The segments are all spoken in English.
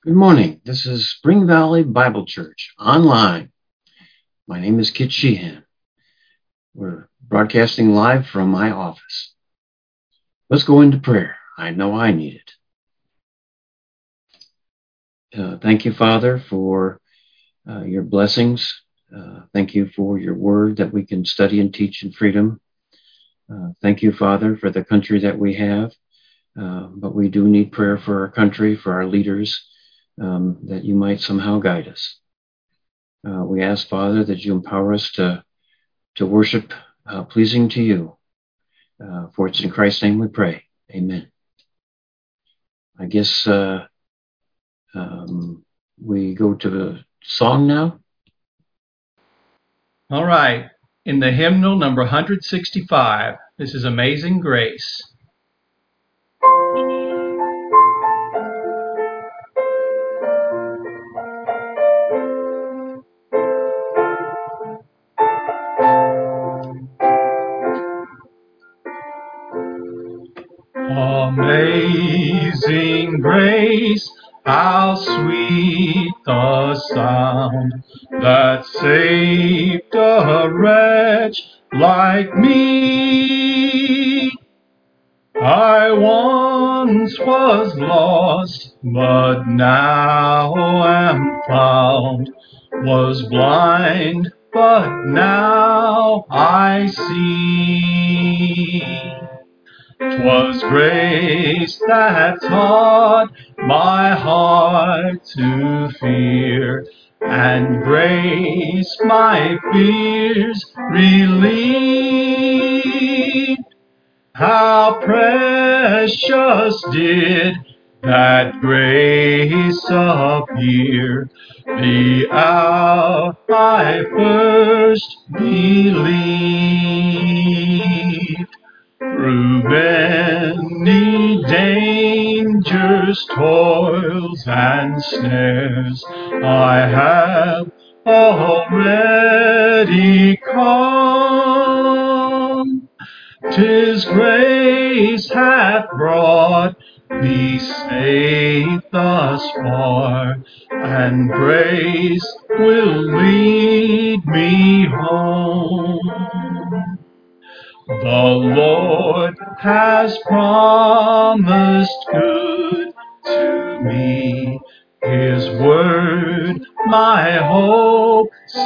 Good morning. This is Spring Valley Bible Church online. My name is Kit Sheehan. We're broadcasting live from my office. Let's go into prayer. I know I need it. Thank you, Father, for your blessings. Thank you for your word that we can study and teach in freedom. Thank you, Father, for the country that we have. But we do need prayer for our country, for our leaders, that you might somehow guide us. We ask, Father, that you empower us to worship pleasing to you. For it's in Christ's name we pray. Amen. I guess we go to the song now. All right. In the hymnal number 165, this is Amazing Grace. Amazing grace, how sweet the sound that saved a wretch like me. I once was lost, but now am found, was blind, but now I see. 'Twas grace that taught my heart to fear, and grace my fears relieved. How precious did that grace appear the hour I first believed. Through many dangers, toils, and snares, I have already come. 'Tis grace hath brought me safe thus far, and grace will lead me home. The Lord has promised good to me. His word my hope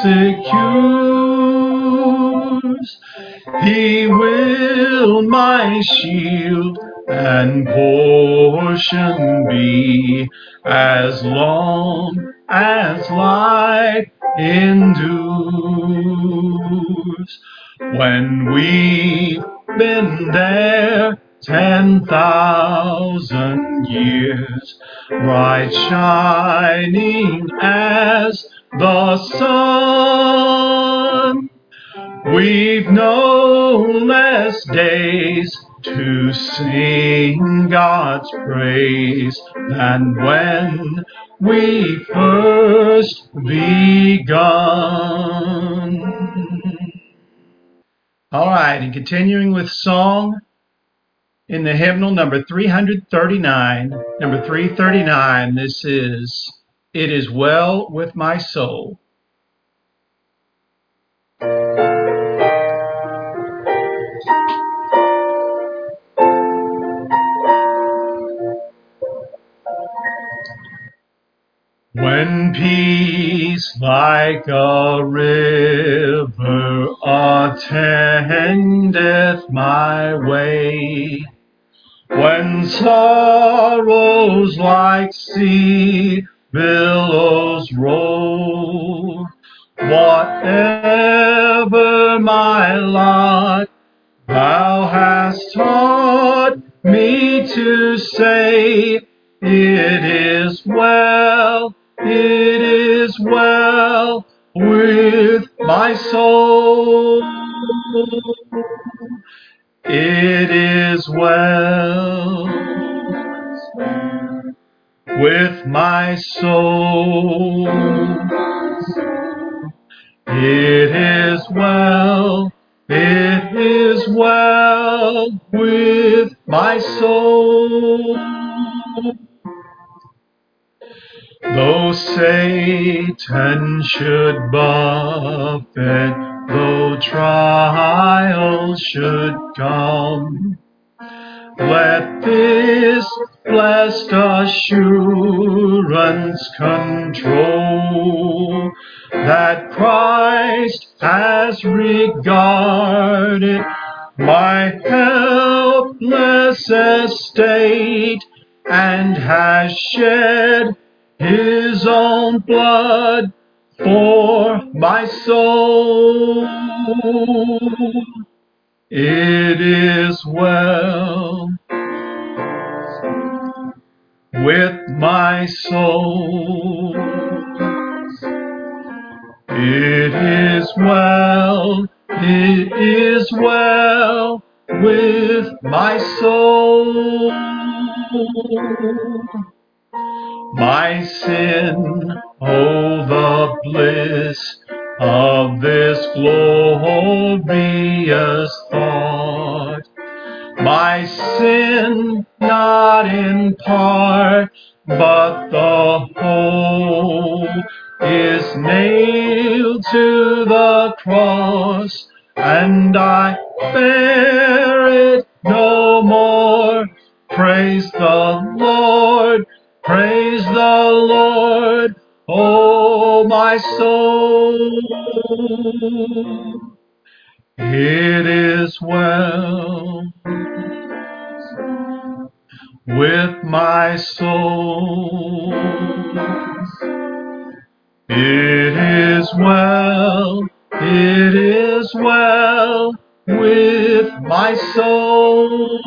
secures. He will my shield and portion be, as long as life endures. When we've been there 10,000 years, bright shining as the sun, we've no less days to sing God's praise than when we first begun. All right, and continuing with song in the hymnal number 339, number 339, this is It Is Well With My Soul. When peace like a river attendeth my way, when sorrows like sea billows roll, whatever my lot, thou hast taught me to say, it is well with my soul. It is well with my soul. It is well with my soul. Though Satan should buffet, though trials should come, let this blessed assurance control that Christ has regarded my helpless estate and has shed his own blood for my soul. It is well with my soul. It is well with my soul. My sin, oh, the bliss of this glorious thought. My sin, not in part, but the whole, is nailed to the cross, and I bear it no more. Praise the Lord, praise the Lord, oh my soul. It is well with my soul. It is well with my soul.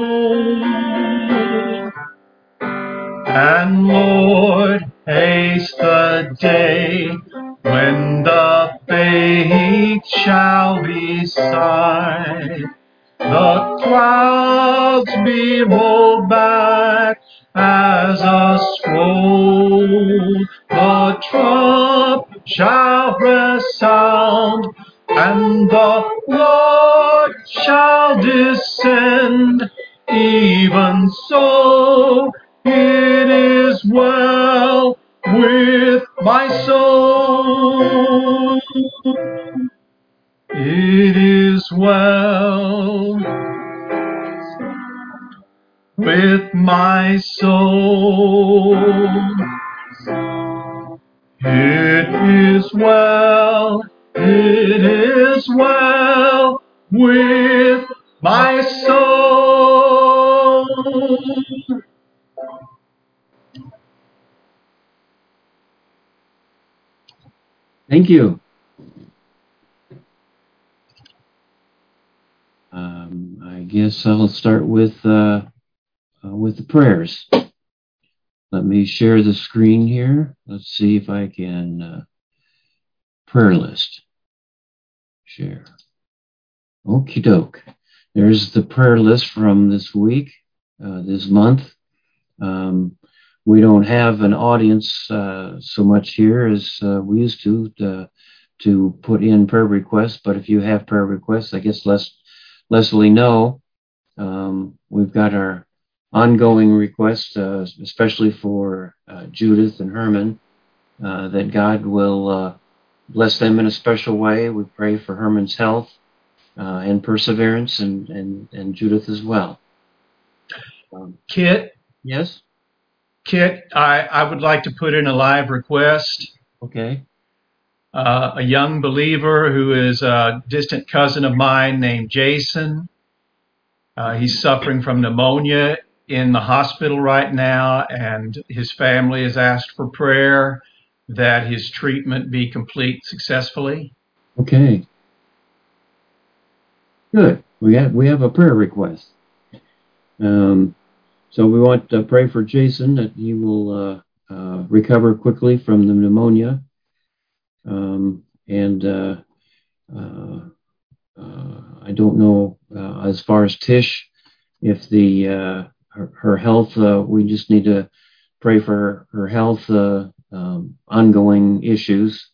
And Lord, haste the day when the faith shall be sight, the clouds be rolled back as a scroll, the trump shall resound, and the Lord shall descend. Even so, it is well with my soul. It is well with my soul. It is well with my soul. Thank you. I guess I'll start with the prayers. Let me share the screen here. Let's see if I can prayer list. Share. Okie doke. There's the prayer list from this week, this month. We don't have an audience so much here as we used to put in prayer requests, but if you have prayer requests, I guess Leslie know. We've got our ongoing requests, especially for Judith and Herman, that God will bless them in a special way. We pray for Herman's health and perseverance, and Judith as well. Kit? Yes? Kit, I would like to put in a live request. Okay. A young believer who is a distant cousin of mine named Jason. He's suffering from pneumonia in the hospital right now, and his family has asked for prayer that his treatment be complete successfully. Okay. Good. We have a prayer request. So we want to pray for Jason that he will recover quickly from the pneumonia. I don't know as far as Tish, if her health, we just need to pray for her health, ongoing issues.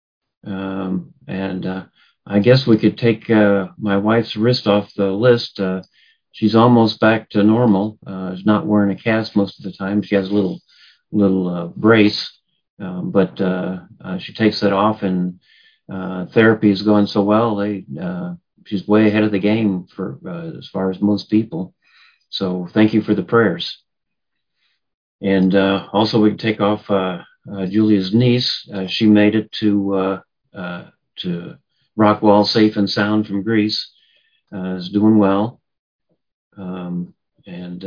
I guess we could take my wife's wrist off the list. She's almost back to normal. She's not wearing a cast most of the time. She has a little brace, But she takes that off, and therapy has gone so well. She's way ahead of the game for as far as most people. So thank you for the prayers. And also, we can take off Julia's niece. She made it to Rockwall safe and sound from Greece. Is doing well. And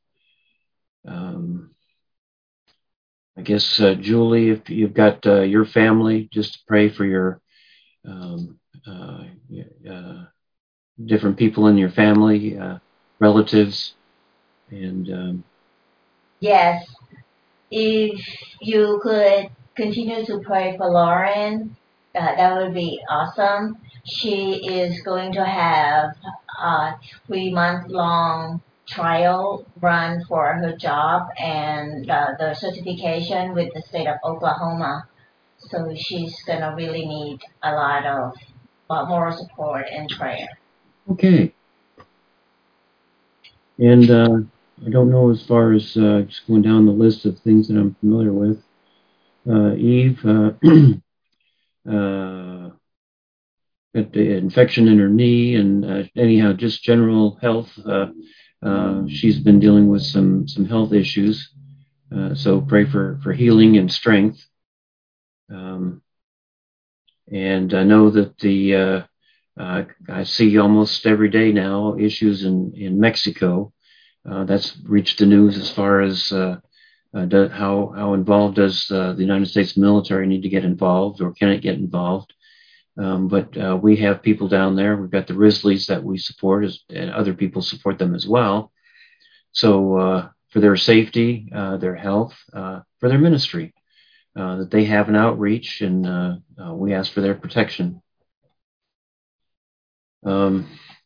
I guess, Julie, if you've got your family, just pray for your um, uh, different people in your family, relatives, and Yes, if you could continue to pray for Lauren, that would be awesome. She is going to have a 3 month long trial run for her job and the certification with the state of Oklahoma. So she's gonna really need a lot more support and prayer. okay. And I don't know, as far as just going down the list of things that I'm familiar with. Eve, got the infection in her knee, and anyhow, just general health. She's been dealing with some health issues, so pray for healing and strength. Um, and I know that I see almost every day now issues in Mexico. That's reached the news as far as how involved does the United States military need to get involved, or can it get involved? But we have people down there. We've got the Risleys that we support, and other people support them as well. So for their safety, their health, for their ministry, that they have an outreach, and we ask for their protection. Um,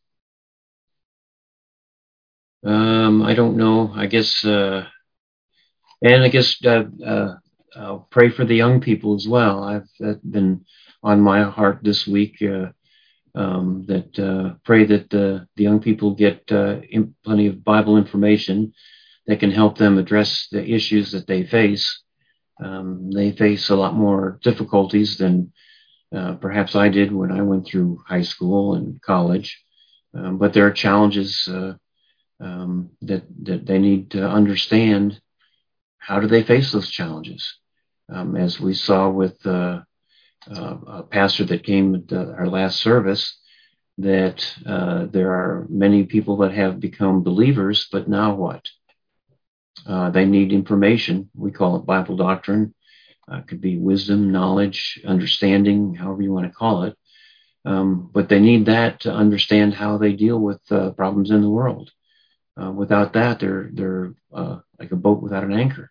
I don't know. I guess, and I guess I'll pray for the young people as well. I've been on my heart this week. That pray that the young people get plenty of Bible information that can help them address the issues that they face. They face a lot more difficulties than perhaps I did when I went through high school and college. But there are challenges that they need to understand. How do they face those challenges? As we saw with a pastor that came at our last service, that there are many people that have become believers, but now what? They need information. We call it Bible doctrine. It could be wisdom, knowledge, understanding, however you want to call it. But they need that to understand how they deal with problems in the world. Without that, they're like a boat without an anchor.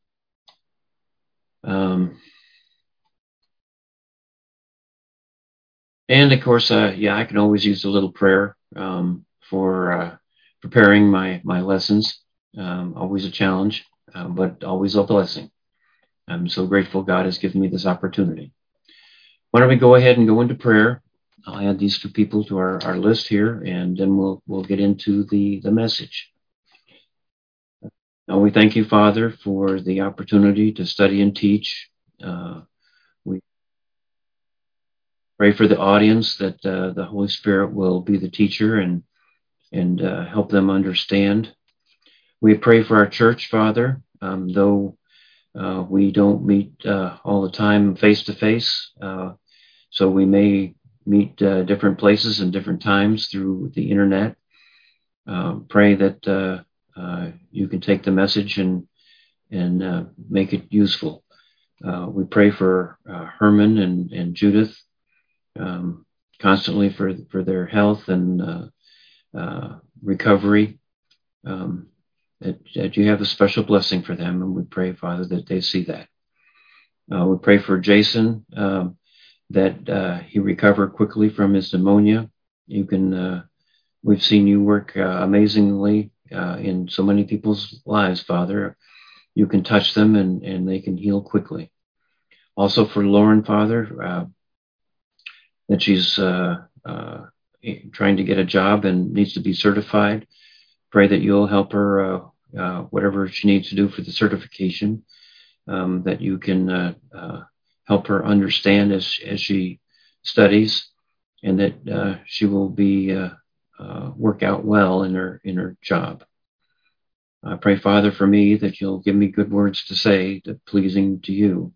And of course, I can always use a little prayer for preparing my lessons. Always a challenge, but always a blessing. I'm so grateful God has given me this opportunity. Why don't we go ahead and go into prayer? I'll add these two people to our list here, and then we'll get into the message. Now, we thank you, Father, for the opportunity to study and teach. We pray for the audience, that the Holy Spirit will be the teacher and help them understand. We pray for our church, Father, though we don't meet all the time face to face, so we may meet different places and different times through the internet. Pray that you can take the message and make it useful. We pray for Herman and Judith, constantly for their health and recovery, that you have a special blessing for them, and we pray, Father, that they see that. We pray for Jason, that he recover quickly from his pneumonia. We've seen you work amazingly in so many people's lives, Father. You can touch them and they can heal quickly. Also for Lauren, Father, that she's trying to get a job and needs to be certified. Pray that you'll help her, whatever she needs to do for the certification. that you can help her understand as she studies, and that she will be work out well in her job. I pray, Father, for me that you'll give me good words to say that pleasing to you.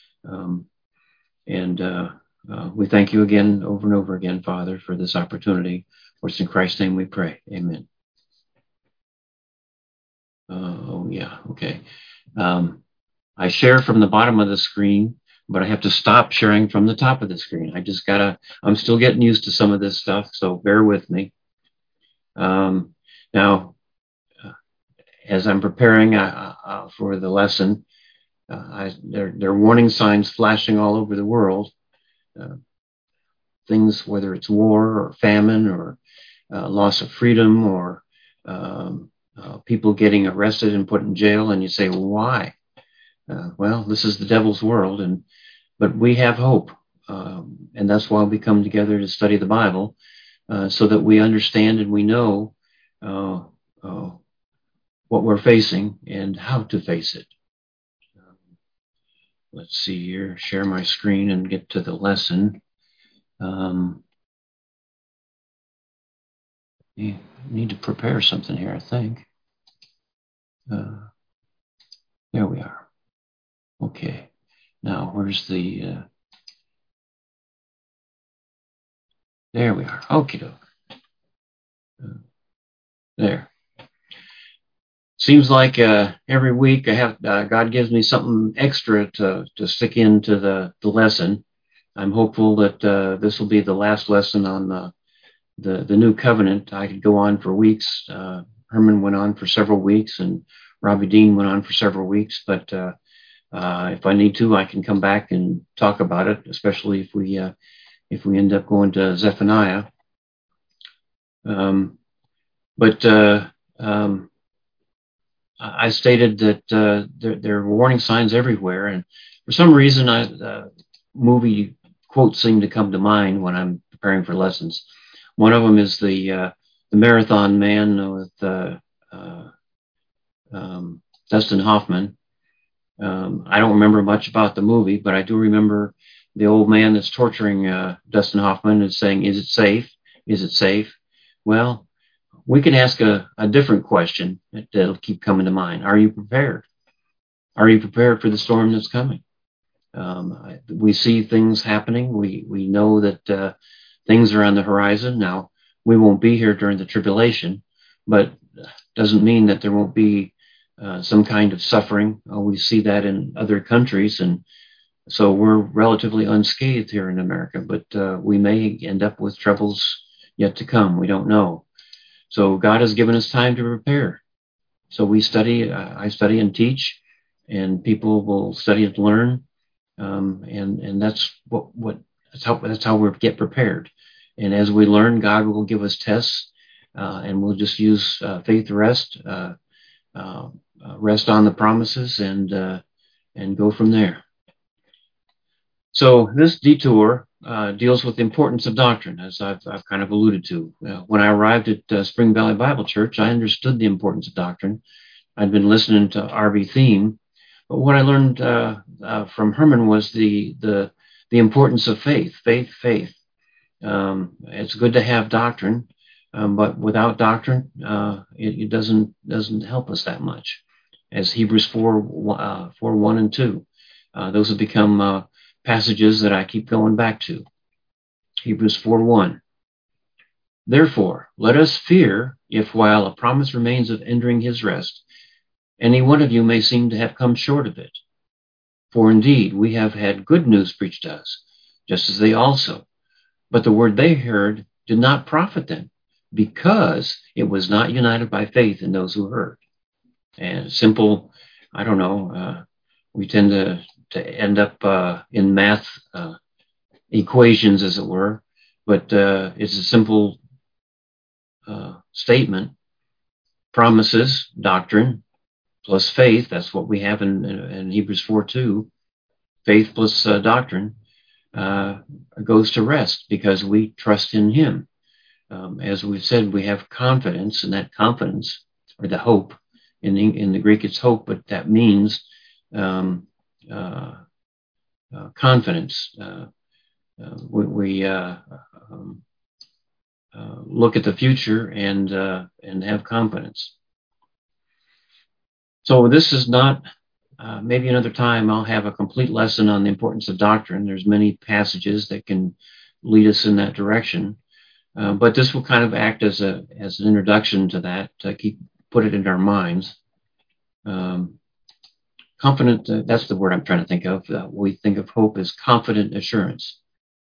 And we thank you again, over and over again, Father, for this opportunity. For it's in Christ's name we pray. Amen. Okay. I share from the bottom of the screen, but I have to stop sharing from the top of the screen. I'm still getting used to some of this stuff, so bear with me. Now, as I'm preparing for the lesson, there are warning signs flashing all over the world. Things, whether it's war or famine or loss of freedom or people getting arrested and put in jail, and you say, well, why? Well, this is the devil's world, but we have hope, and that's why we come together to study the Bible, so that we understand and we know what we're facing and how to face it. Let's see here, share my screen and get to the lesson. You need to prepare something here, I think. There we are. Okay. Now, where's the... there we are. Okie doke. There. Seems like every week I have God gives me something extra to stick into the lesson. I'm hopeful that this will be the last lesson on the new covenant. I could go on for weeks. Herman went on for several weeks, and Robbie Dean went on for several weeks. But if I need to, I can come back and talk about it, especially if we end up going to Zephaniah. I stated that there are warning signs everywhere, and for some reason, movie quotes seem to come to mind when I'm preparing for lessons. One of them is the Marathon Man with Dustin Hoffman. I don't remember much about the movie, but I do remember the old man that's torturing Dustin Hoffman and saying, "Is it safe? Is it safe?" Well, we can ask a different question that'll keep coming to mind. Are you prepared? Are you prepared for the storm that's coming? We see things happening. We know that things are on the horizon. Now, we won't be here during the tribulation, but doesn't mean that there won't be some kind of suffering. We see that in other countries, and so we're relatively unscathed here in America, but we may end up with troubles yet to come. We don't know. So God has given us time to prepare. So we study, I study and teach, and people will study and learn, and that's that's how we get prepared. And as we learn, God will give us tests, and we'll just use faith rest on the promises, and go from there. So this detour deals with the importance of doctrine, as I've kind of alluded to. When I arrived at Spring Valley Bible Church, I understood the importance of doctrine. I'd been listening to R.B. Thiem, but what I learned from Herman was the importance of faith. Faith. It's good to have doctrine, but without doctrine, it doesn't help us that much. As Hebrews 4:1 and 2, those have become passages that I keep going back to. Hebrews 4:1. Therefore, let us fear if while a promise remains of entering his rest, any one of you may seem to have come short of it. For indeed, we have had good news preached to us, just as they also. But the word they heard did not profit them, because it was not united by faith in those who heard. And simple, I don't know, we tend to end up in math equations, as it were, but it's a simple statement. Promises, doctrine, plus faith, that's what we have in Hebrews 4:2. Faith plus doctrine goes to rest because we trust in him. As we've said, we have confidence, and that confidence, or the hope, in the Greek it's hope, but that means confidence. We look at the future and have confidence. So this is not, maybe another time I'll have a complete lesson on the importance of doctrine. There's many passages that can lead us in that direction. But this will kind of act as an introduction to that, to put it in our minds. Confident, that's the word I'm trying to think of. We think of hope as confident assurance.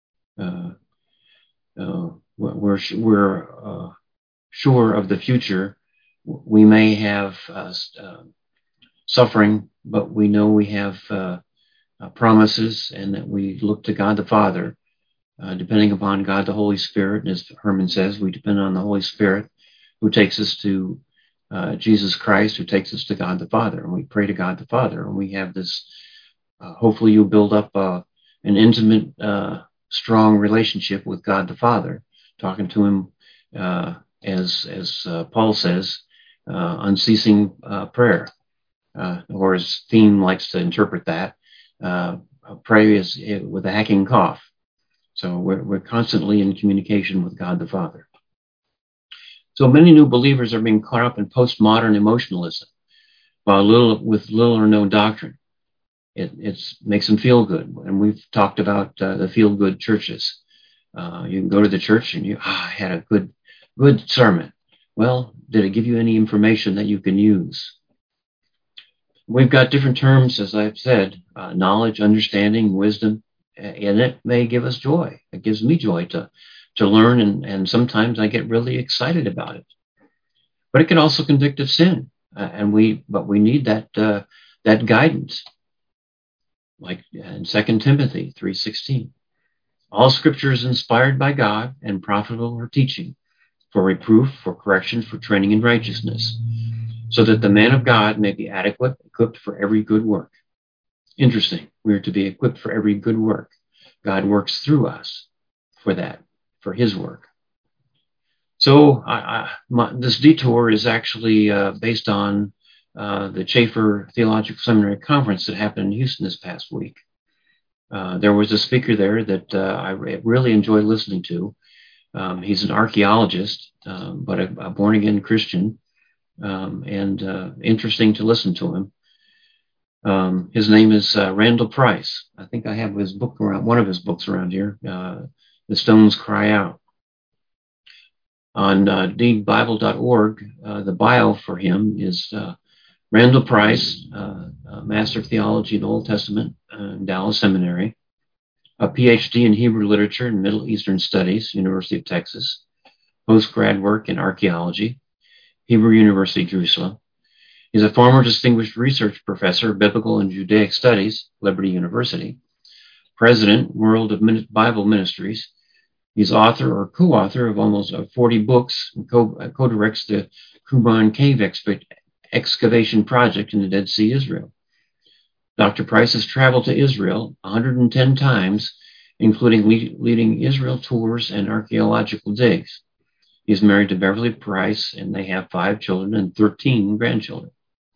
We're sure of the future. We may have suffering, but we know we have promises, and that we look to God the Father, depending upon God the Holy Spirit. And as Herman says, we depend on the Holy Spirit, who takes us to Jesus Christ, who takes us to God the Father, and we pray to God the Father, and we have this. Hopefully, you build up an intimate, strong relationship with God the Father, talking to Him as Paul says, unceasing prayer. Or as Theme likes to interpret that, pray is with a hacking cough. So we're constantly in communication with God the Father. So many new believers are being caught up in postmodern emotionalism, with little or no doctrine. It makes them feel good, and we've talked about the feel-good churches. You can go to the church and I had a good sermon. Well, did it give you any information that you can use? We've got different terms, as I've said, knowledge, understanding, wisdom, and it may give us joy. It gives me joy to learn, and sometimes I get really excited about it. But it can also convict of sin, but we need that guidance, like in 2 Timothy 3:16. All Scripture is inspired by God and profitable for teaching, for reproof, for correction, for training in righteousness, so that the man of God may be adequate, equipped for every good work. Interesting. We are to be equipped for every good work. God works through us for that, for His work. So this detour is actually based on the Chafer Theological Seminary Conference that happened in Houston this past week. There was a speaker there that I really enjoyed listening to. He's an archaeologist, but a born-again Christian. And interesting to listen to him. His name is Randall Price. I think I have his book around, one of his books around here, The Stones Cry Out. On deedbible.org, the bio for him is Randall Price, Master of Theology in the Old Testament, Dallas Seminary, a PhD in Hebrew Literature and Middle Eastern Studies, University of Texas, postgrad work in archaeology, Hebrew University, Jerusalem. He's a former distinguished research professor of Biblical and Judaic Studies, Liberty University, president, World of Bible Ministries. He's author or co-author of almost 40 books and co-directs the Qumran Cave excavation project in the Dead Sea, Israel. Dr. Price has traveled to Israel 110 times, including leading Israel tours and archaeological digs. He's married to Beverly Price, and they have 5 children and 13 grandchildren.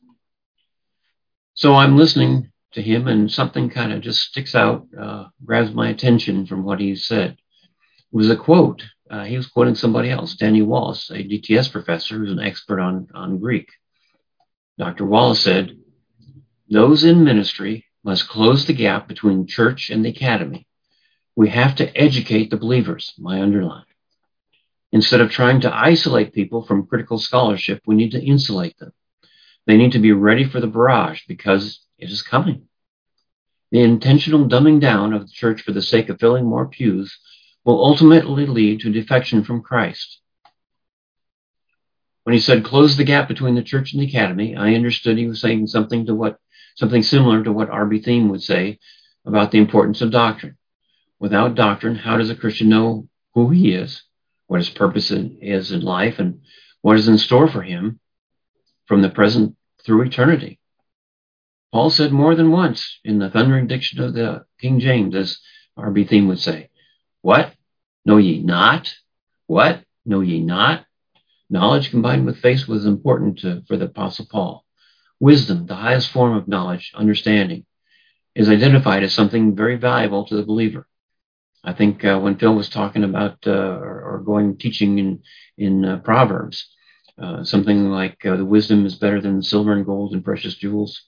So I'm listening to him, and something kind of just sticks out, grabs my attention from what he said. It was a quote. He was quoting somebody else, Danny Wallace, a DTS professor who's an expert on Greek. Dr. Wallace said, "Those in ministry must close the gap between church and the academy. We have to educate the believers," my underline. Instead of trying to isolate people from critical scholarship, we need to insulate them. They need to be ready for the barrage because it is coming. The intentional dumbing down of the church for the sake of filling more pews will ultimately lead to defection from Christ. When he said close the gap between the church and the academy, I understood he was saying something similar to what R.B. Thiem would say about the importance of doctrine. Without doctrine, how does a Christian know who he is, what his purpose is in life, and what is in store for him from the present through eternity? Paul said more than once in the thundering diction of the King James, as R.B. Thiem would say, "What? Know ye not? What? Know ye not?" Knowledge combined with faith was important for the Apostle Paul. Wisdom, the highest form of knowledge, understanding. is identified as something very valuable to the believer. I think when Phil was talking about or going teaching in Proverbs, something like the wisdom is better than silver and gold and precious jewels.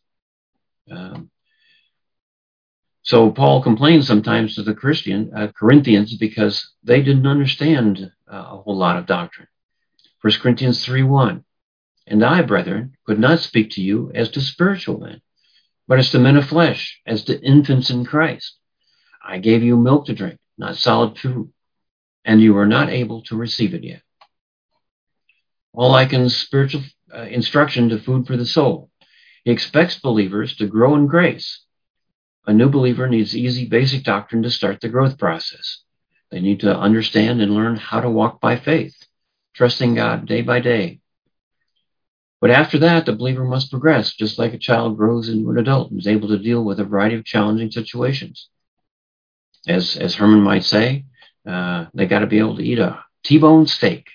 So Paul complains sometimes to the Corinthians because they didn't understand a whole lot of doctrine. 1 Corinthians 3:1, and I, brethren, could not speak to you as to spiritual men, but as to men of flesh, as to infants in Christ. I gave you milk to drink, not solid food, and you were not able to receive it yet. Paul likens spiritual instruction to food for the soul. He expects believers to grow in grace. A new believer needs easy, basic doctrine to start the growth process. They need to understand and learn how to walk by faith, trusting God day by day. But after that, the believer must progress, just like a child grows into an adult and is able to deal with a variety of challenging situations. As Herman might say, they got to be able to eat a T-bone steak.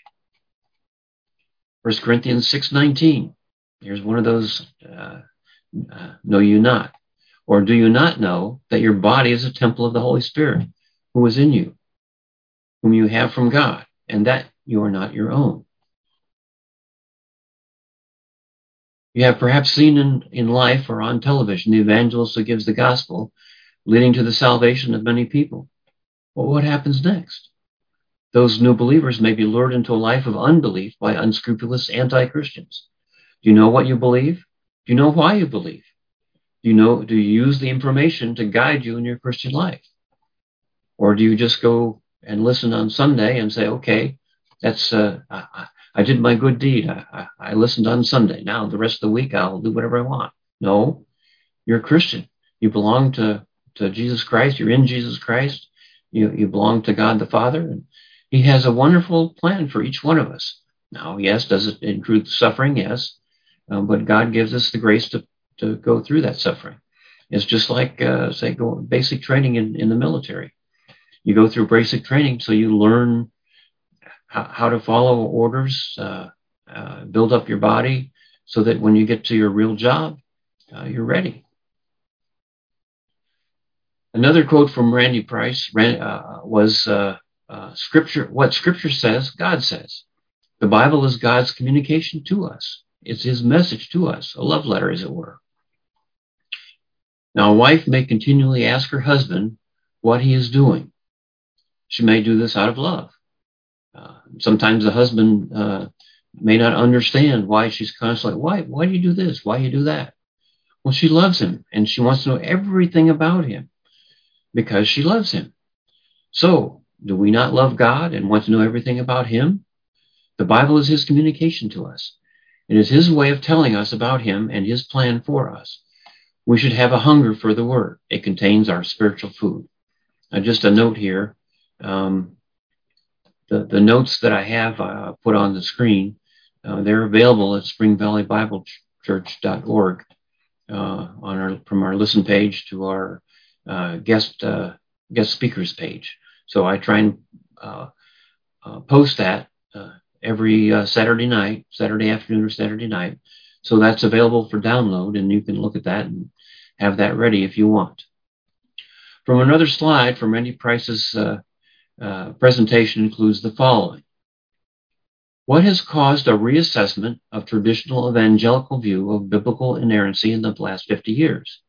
1 Corinthians 6:19. Here's one of those, know you not. Or do you not know that your body is a temple of the Holy Spirit who is in you, whom you have from God, and that you are not your own? You have perhaps seen in life or on television the evangelist who gives the gospel, leading to the salvation of many people. Well, what happens next? Those new believers may be lured into a life of unbelief by unscrupulous anti-Christians. Do you know what you believe? Do you know why you believe? Do you use the information to guide you in your Christian life? Or do you just go and listen on Sunday and say, okay, that's I did my good deed. I listened on Sunday. Now the rest of the week I'll do whatever I want. No, you're a Christian. You belong to Jesus Christ. You're in Jesus Christ. You belong to God the Father. And He has a wonderful plan for each one of us. Now, yes, does it include suffering? Yes. But God gives us the grace to go through that suffering. It's just like, say, basic training in the military. You go through basic training so you learn how to follow orders, build up your body so that when you get to your real job, you're ready. Another quote from Randy Price was, Scripture. What Scripture says, God says. The Bible is God's communication to us. It's His message to us, a love letter, as it were. Now, a wife may continually ask her husband what he is doing. She may do this out of love. Sometimes the husband may not understand why she's constantly, why do you do this? Why do you do that? Well, she loves him, and she wants to know everything about him because she loves him. So, do we not love God and want to know everything about Him? The Bible is His communication to us. It is His way of telling us about Him and His plan for us. We should have a hunger for the Word. It contains our spiritual food. Just a note here. The notes that I have put on the screen, they're available at springvalleybiblecchurch.org from our listen page to our guest speakers page. So I try and post that every Saturday afternoon or Saturday night. So that's available for download, and you can look at that and have that ready if you want. From another slide from Randy Price's presentation includes the following. What has caused a reassessment of traditional evangelical view of biblical inerrancy in the last 50 years?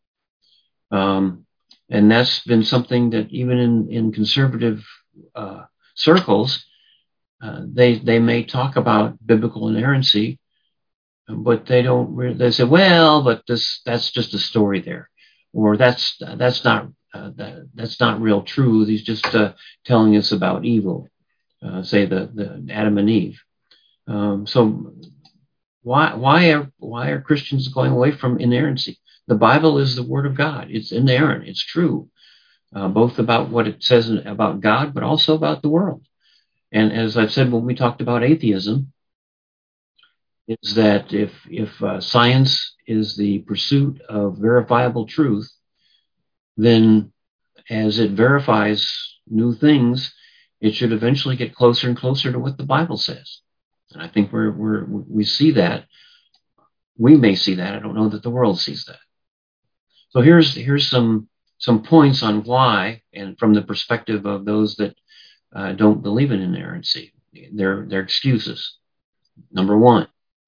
And that's been something that even in conservative circles, they may talk about biblical inerrancy, but they don't. They say, well, but that's just a story there, or that's not real truth. He's just telling us about evil, say the Adam and Eve. So why are Christians going away from inerrancy? The Bible is the Word of God. It's inerrant. It's true, both about what it says about God, but also about the world. And as I've said when we talked about atheism, is that if science is the pursuit of verifiable truth, then as it verifies new things, it should eventually get closer and closer to what the Bible says. And I think we see that. We may see that. I don't know that the world sees that. So here's some points on why, and from the perspective of those that don't believe in inerrancy, their excuses. Number one,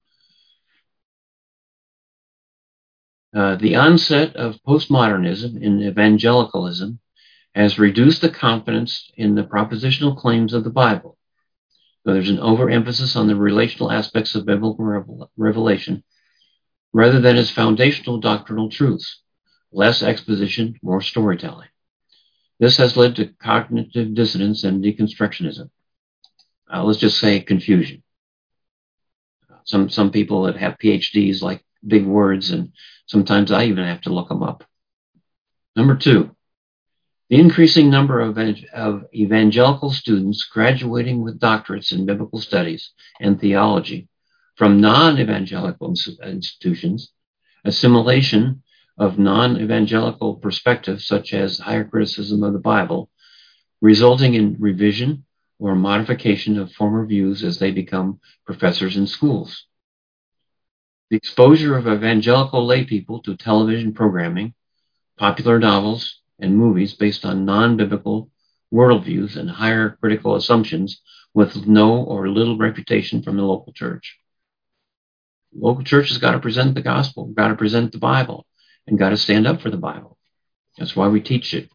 the onset of postmodernism in evangelicalism has reduced the confidence in the propositional claims of the Bible. So there's an overemphasis on the relational aspects of biblical revelation rather than its foundational doctrinal truths. Less exposition, more storytelling. This has led to cognitive dissonance and deconstructionism. Let's just say confusion. Some people that have PhDs like big words, and sometimes I even have to look them up. Number two, the increasing number of evangelical students graduating with doctorates in biblical studies and theology from non-evangelical institutions, assimilation of non-evangelical perspectives such as higher criticism of the Bible, resulting in revision or modification of former views as they become professors in schools. The exposure of evangelical laypeople to television programming, popular novels, and movies based on non-biblical worldviews and higher critical assumptions with no or little reputation from the local church. The local church has got to present the gospel, got to present the Bible, and got to stand up for the Bible. That's why we teach it.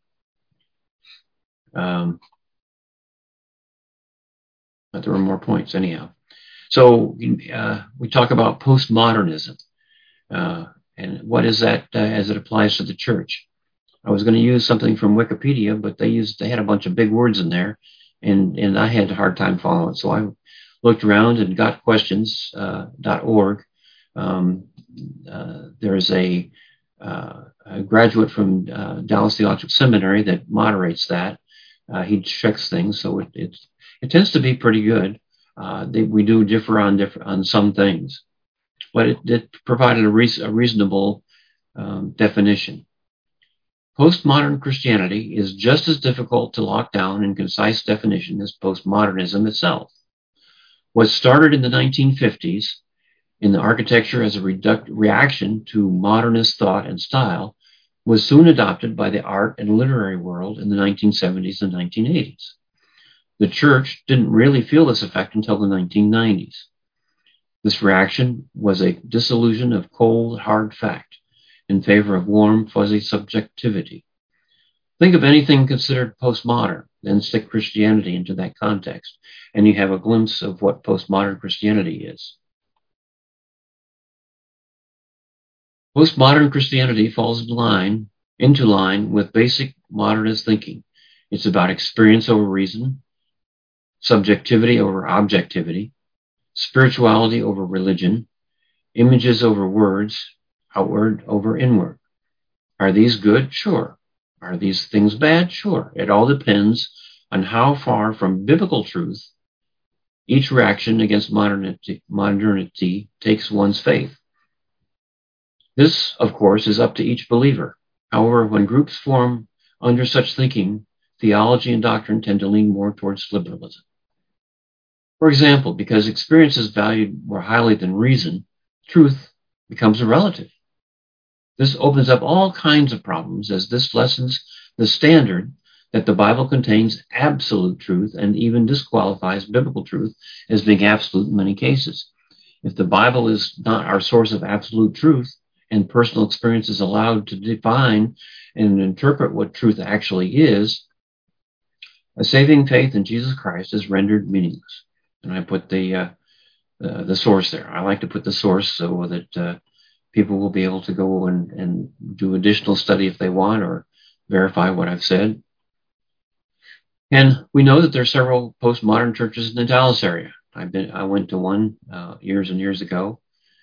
But there were more points anyhow. So we talk about postmodernism. And what is that as it applies to the church? I was going to use something from Wikipedia, but they had a bunch of big words in there, and I had a hard time following it. So I looked around and got questions.org. There's a graduate from Dallas Theological Seminary that moderates that. He checks things, so it tends to be pretty good. We do differ on some things, but it provided a reasonable definition. Postmodern Christianity is just as difficult to lock down in concise definition as postmodernism itself. What started in the 1950s in the architecture as a reaction to modernist thought and style was soon adopted by the art and literary world in the 1970s and 1980s. The church didn't really feel this effect until the 1990s. This reaction was a disillusion of cold, hard fact in favor of warm, fuzzy subjectivity. Think of anything considered postmodern, then stick Christianity into that context, and you have a glimpse of what postmodern Christianity is. Postmodern Christianity falls into line with basic modernist thinking. It's about experience over reason, subjectivity over objectivity, spirituality over religion, images over words, outward over inward. Are these good? Sure. Are these things bad? Sure. It all depends on how far from biblical truth each reaction against modernity takes one's faith. This, of course, is up to each believer. However, when groups form under such thinking, theology and doctrine tend to lean more towards liberalism. For example, because experience is valued more highly than reason, truth becomes a relative. This opens up all kinds of problems as this lessens the standard that the Bible contains absolute truth and even disqualifies biblical truth as being absolute in many cases. If the Bible is not our source of absolute truth and personal experience is allowed to define and interpret what truth actually is, a saving faith in Jesus Christ is rendered meaningless. And I put the source there. I like to put the source so that people will be able to go and do additional study if they want or verify what I've said. And we know that there are several postmodern churches in the Dallas area. I went to one years and years ago.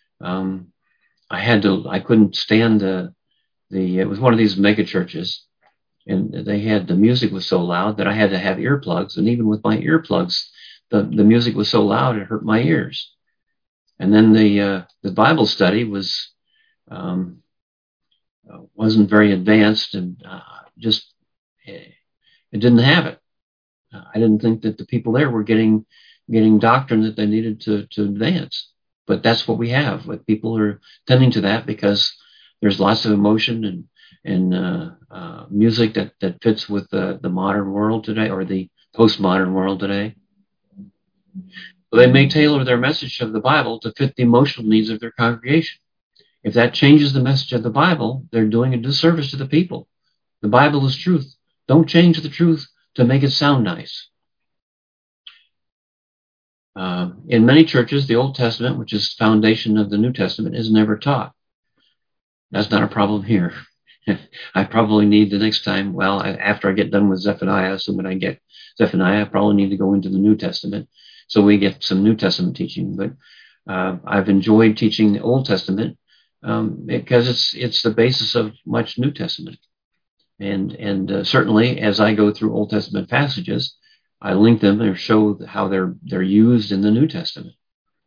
I couldn't stand it was one of these mega churches, and the music was so loud that I had to have earplugs, and even with my earplugs, the music was so loud it hurt my ears. And then the Bible study wasn't very advanced, and it didn't have it. I didn't think that the people there were getting doctrine that they needed to advance. But that's what we have. But people are tending to that because there's lots of emotion music that fits with the modern world today, or the postmodern world today. They may tailor their message of the Bible to fit the emotional needs of their congregation. If that changes the message of the Bible, they're doing a disservice to the people. The Bible is truth. Don't change the truth to make it sound nice. In many churches, the Old Testament, which is the foundation of the New Testament, is never taught. That's not a problem here. I probably need the next time, after I get done with Zephaniah, so when I get Zephaniah, I probably need to go into the New Testament so we get some New Testament teaching. But I've enjoyed teaching the Old Testament because it's the basis of much New Testament. And certainly, as I go through Old Testament passages, I link them and show how they're used in the New Testament.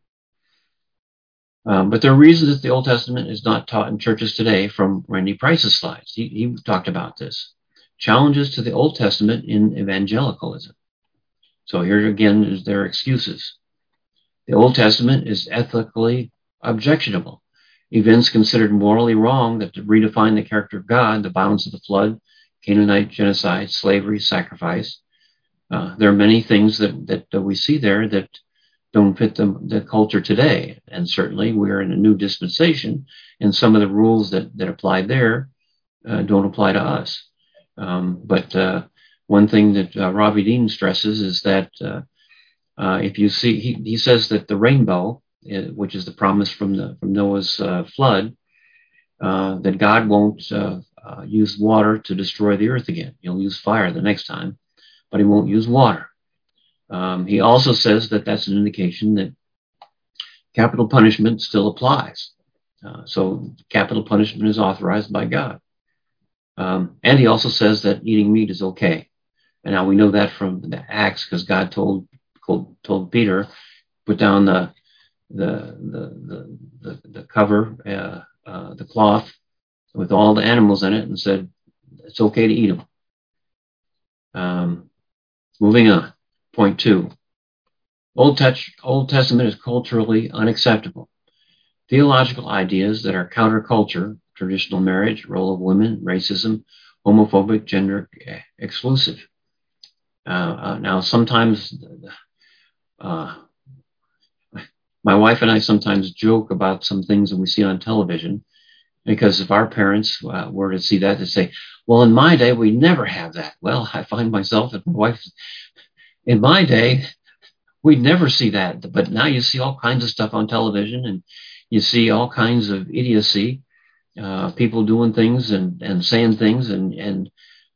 But there are reasons that the Old Testament is not taught in churches today from Randy Price's slides. He talked about this. Challenges to the Old Testament in evangelicalism. So here again is their excuses. The Old Testament is ethically objectionable. Events considered morally wrong that redefine the character of God, the violence of the flood, Canaanite genocide, slavery, sacrifice. There are many things that we see there that don't fit the culture today. And certainly we're in a new dispensation, and some of the rules that apply there don't apply to us. But one thing that Ravi Dean stresses is that if you see, he says that the rainbow, which is the promise from Noah's flood, that God won't use water to destroy the earth again. He'll use fire the next time, but he won't use water. He also says that that's an indication that capital punishment still applies. So capital punishment is authorized by God. And he also says that eating meat is okay. And now we know that from the Acts, because God told Peter, put down the cover, the cloth with all the animals in it, and said it's okay to eat them. Moving on. Point 2. Old Testament is culturally unacceptable. Theological ideas that are counterculture, traditional marriage, role of women, racism, homophobic, gender exclusive. Now, sometimes my wife and I sometimes joke about some things that we see on television, because if our parents were to see that, they'd say, well, in my day, we never have that. Well, I find myself and my wife, in my day, we'd never see that. But now you see all kinds of stuff on television, and you see all kinds of idiocy, people doing things and saying things, and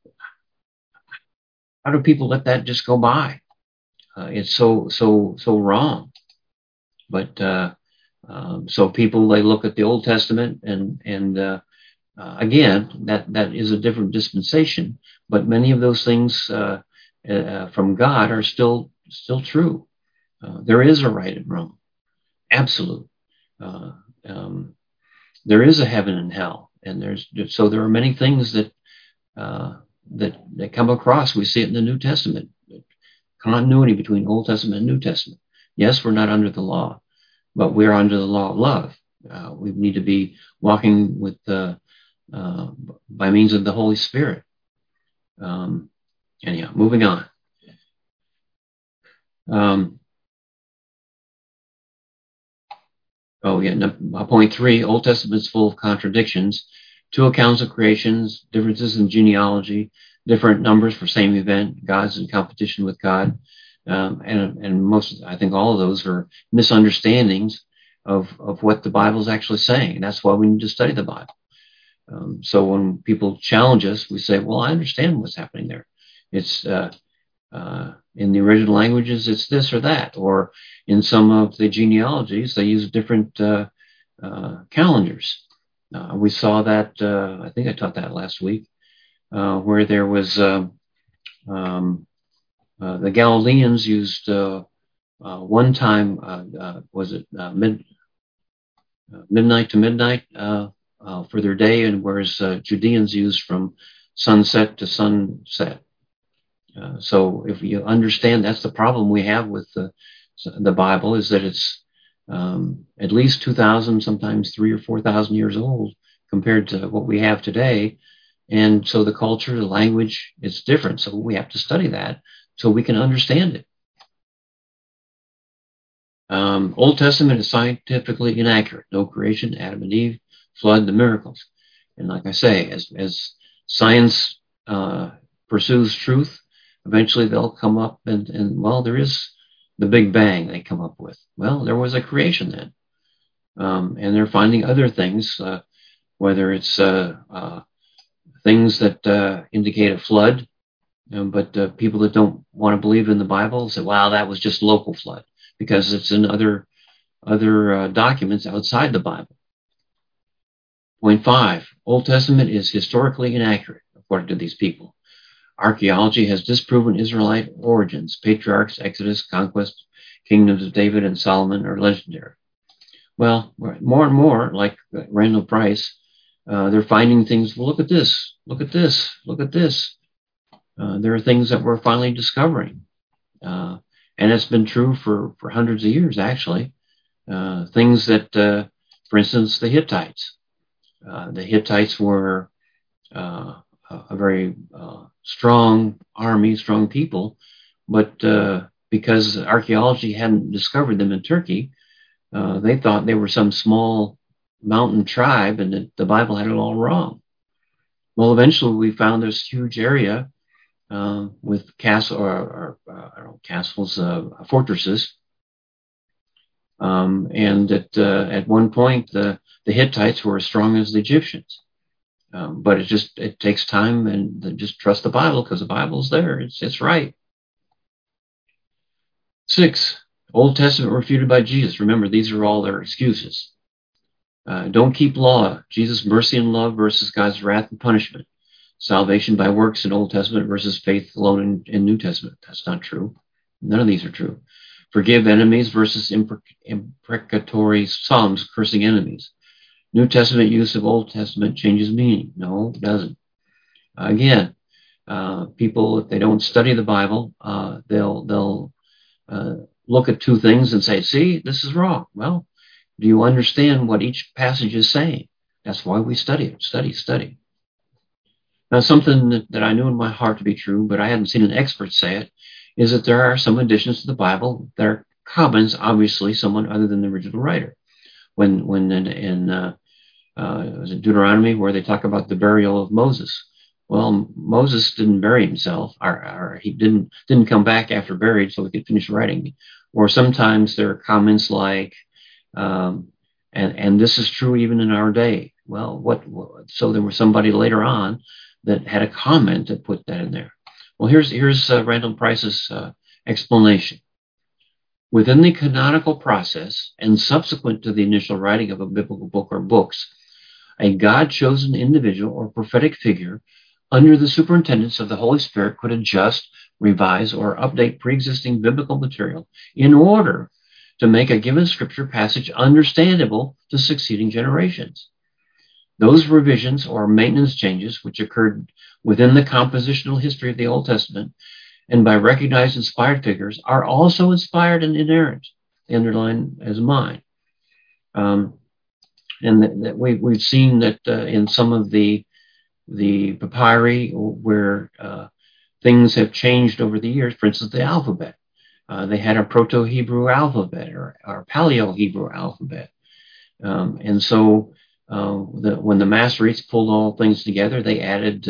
how do people let that just go by? It's so wrong. But so people, they look at the Old Testament, and again, that is a different dispensation. But many of those things from God are still true. There is a right and wrong, absolute. There is a heaven and hell, and there are many things that come across. We see it in the New Testament. Continuity between Old Testament and New Testament. Yes, we're not under the law, but we're under the law of love. We need to be walking with by means of the Holy Spirit. Anyhow, moving on. Point 3, Old Testament is full of contradictions. 2 accounts of creations, differences in genealogy, different numbers for same event, God's in competition with God. And most, I think all of those are misunderstandings of what the Bible is actually saying. And that's why we need to study the Bible. So when people challenge us, we say, well, I understand what's happening there. It's in the original languages, it's this or that. Or in some of the genealogies, they use different calendars. We saw that, I think I taught that last week, where there was the Galileans used one time, was it midnight to midnight for their day, and whereas Judeans used from sunset to sunset. So if you understand, that's the problem we have with the Bible, is that it's at least 2,000, sometimes 3,000 or 4,000 years old compared to what we have today. And so the culture, the language is different. So we have to study that so we can understand it. Old Testament is scientifically inaccurate. No creation, Adam and Eve, flood, the miracles. And like I say, as science pursues truth, eventually they'll come up and well, there is the Big Bang they come up with. Well, there was a creation then. And they're finding other things, whether it's things that indicate a flood, but people that don't want to believe in the Bible say, wow, that was just local flood, because it's in other documents outside the Bible. Point 5, Old Testament is historically inaccurate, according to these people. Archaeology has disproven Israelite origins. Patriarchs, Exodus, conquest, kingdoms of David and Solomon are legendary. Well, more and more, like Randall Price, they're finding things. Well, look at this, look at this, look at this. There are things that we're finally discovering. And it's been true for hundreds of years, actually. Things that, for instance, the Hittites. The Hittites were a very strong army, strong people, but because archaeology hadn't discovered them in Turkey, they thought they were some small mountain tribe and that the Bible had it all wrong. Well, eventually we found this huge area with castles, fortresses. And at one point, the Hittites were as strong as the Egyptians. But it takes time, and just trust the Bible, because the Bible's there. It's right. 6, Old Testament refuted by Jesus. Remember, these are all their excuses. Don't keep law. Jesus' mercy and love versus God's wrath and punishment. Salvation by works in Old Testament versus faith alone in New Testament. That's not true. None of these are true. Forgive enemies versus imprecatory psalms cursing enemies. New Testament use of Old Testament changes meaning. No, it doesn't. Again, people, if they don't study the Bible, they'll look at two things and say, see, this is wrong. Well, do you understand what each passage is saying? That's why we study it. Study. Now, something that I knew in my heart to be true, but I hadn't seen an expert say it, is that there are some additions to the Bible that are comments, obviously, someone other than the original writer. When in was it Deuteronomy, where they talk about the burial of Moses. Well, Moses didn't bury himself, or he didn't come back after buried so he could finish writing. Or sometimes there are comments like, and this is true even in our day. Well, so there was somebody later on that had a comment that put that in there. Well, here's Randall Price's explanation. Within the canonical process and subsequent to the initial writing of a biblical book or books, a God-chosen individual or prophetic figure under the superintendence of the Holy Spirit could adjust, revise, or update pre-existing biblical material in order to make a given scripture passage understandable to succeeding generations. Those revisions or maintenance changes, which occurred within the compositional history of the Old Testament and by recognized inspired figures, are also inspired and inerrant, underlined as mine. And that we've seen that in some of the papyri where things have changed over the years. For instance, the alphabet. They had a Proto-Hebrew alphabet or Paleo-Hebrew alphabet. And so when the Masoretes pulled all things together, they added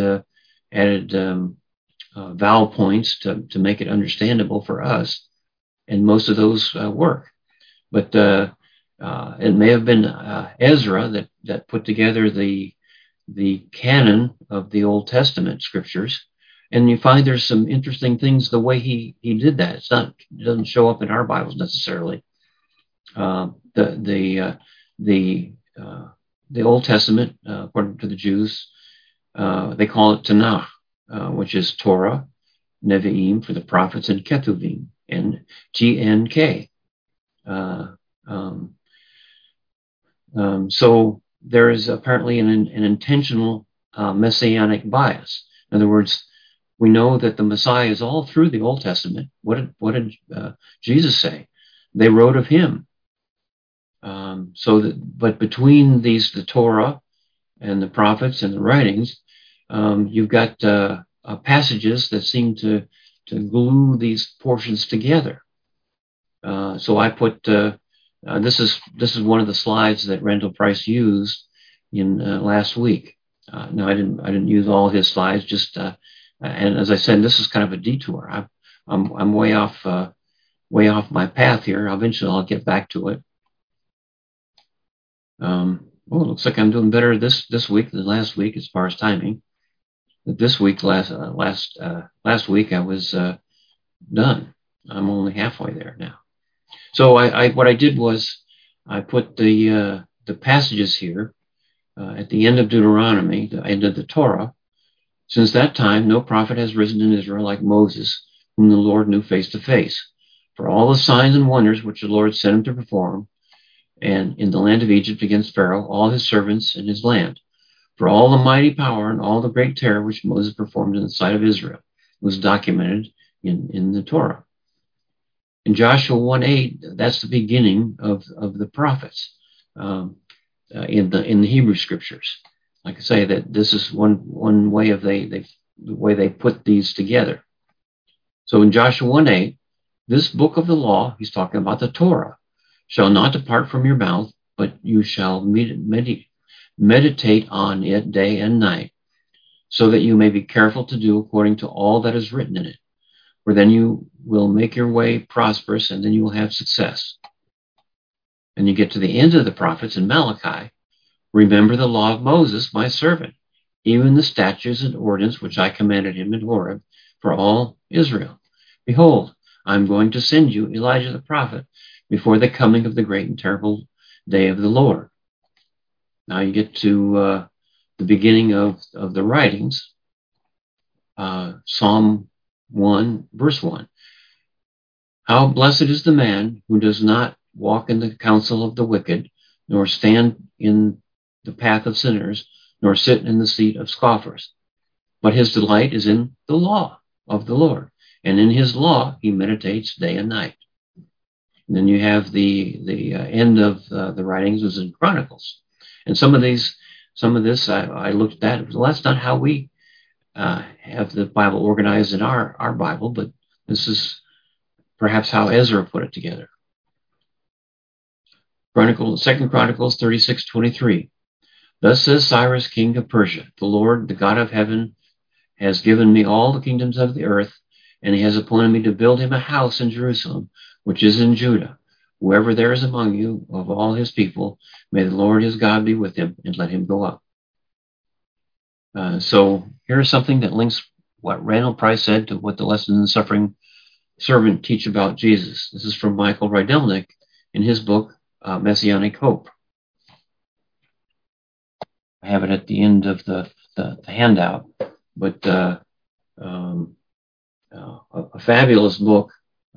vowel points to make it understandable for us. And most of those work. But it may have been Ezra that put together the canon of the Old Testament scriptures, and you find there's some interesting things the way he did that. It doesn't show up in our Bibles necessarily. The Old Testament, according to the Jews, they call it Tanakh, which is Torah, Nevi'im for the prophets, and Ketuvim, and TNK. So there is apparently an intentional messianic bias. In other words, we know that the Messiah is all through the Old Testament. What did Jesus say? They wrote of him. But between the Torah and the prophets and the writings, you've got passages that seem to glue these portions together. So I put this is one of the slides that Randall Price used in last week. No, I didn't use all his slides. Just and as I said, this is kind of a detour. I'm way off my path here. Eventually, I'll get back to it. It looks like I'm doing better this week than last week as far as timing. But this week, last week, I was done. I'm only halfway there now. So what I did was I put the passages here at the end of Deuteronomy, the end of the Torah. Since that time, no prophet has risen in Israel like Moses, whom the Lord knew face to face. For all the signs and wonders which the Lord sent him to perform, and in the land of Egypt against Pharaoh, all his servants in his land. For all the mighty power and all the great terror which Moses performed in the sight of Israel was documented in the Torah. In Joshua 1:8, that's the beginning of the prophets in the Hebrew scriptures. Like I say, that this is one way of the way they put these together. So in Joshua 1:8, this book of the law, he's talking about the Torah, shall not depart from your mouth, but you shall meditate on it day and night, so that you may be careful to do according to all that is written in it. For then you will make your way prosperous, and then you will have success. And you get to the end of the prophets in Malachi. Remember the law of Moses, my servant, even the statutes and ordinance which I commanded him in Horeb for all Israel. Behold, I am going to send you Elijah the prophet before the coming of the great and terrible day of the Lord. Now you get to the beginning of the writings, Psalm 1, verse 1. How blessed is the man who does not walk in the counsel of the wicked, nor stand in the path of sinners, nor sit in the seat of scoffers. But his delight is in the law of the Lord, and in his law he meditates day and night. And then you have the end of the writings was in Chronicles. And some of this I looked at. Well, that's not how we have the Bible organized in our Bible, but this is perhaps how Ezra put it together. 2 Chronicles 36:23. Thus says Cyrus, king of Persia, the Lord, the God of heaven, has given me all the kingdoms of the earth, and he has appointed me to build him a house in Jerusalem, which is in Judah. Whoever there is among you, of all his people, may the Lord his God be with him, and let him go up. So here's something that links what Randall Price said to what the Lesson in the Suffering Servant teach about Jesus. This is from Michael Rydelnik in his book, Messianic Hope. I have it at the end of the handout, but a fabulous book.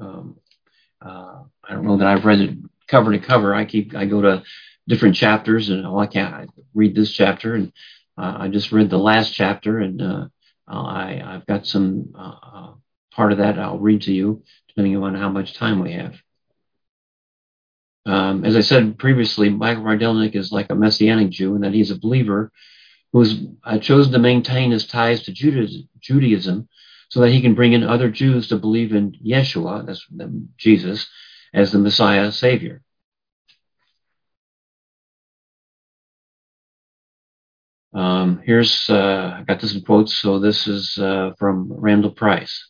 I don't know that I've read it cover to cover. I go to different chapters, and I can't read this chapter, and I just read the last chapter, and I've got some part of that I'll read to you, depending on how much time we have. As I said previously, Michael Rydelnik is like a Messianic Jew in that he's a believer who's chosen to maintain his ties to Judaism so that he can bring in other Jews to believe in Yeshua, that's Jesus, as the Messiah Savior. Here's, I got this in quotes, so this is from Randall Price.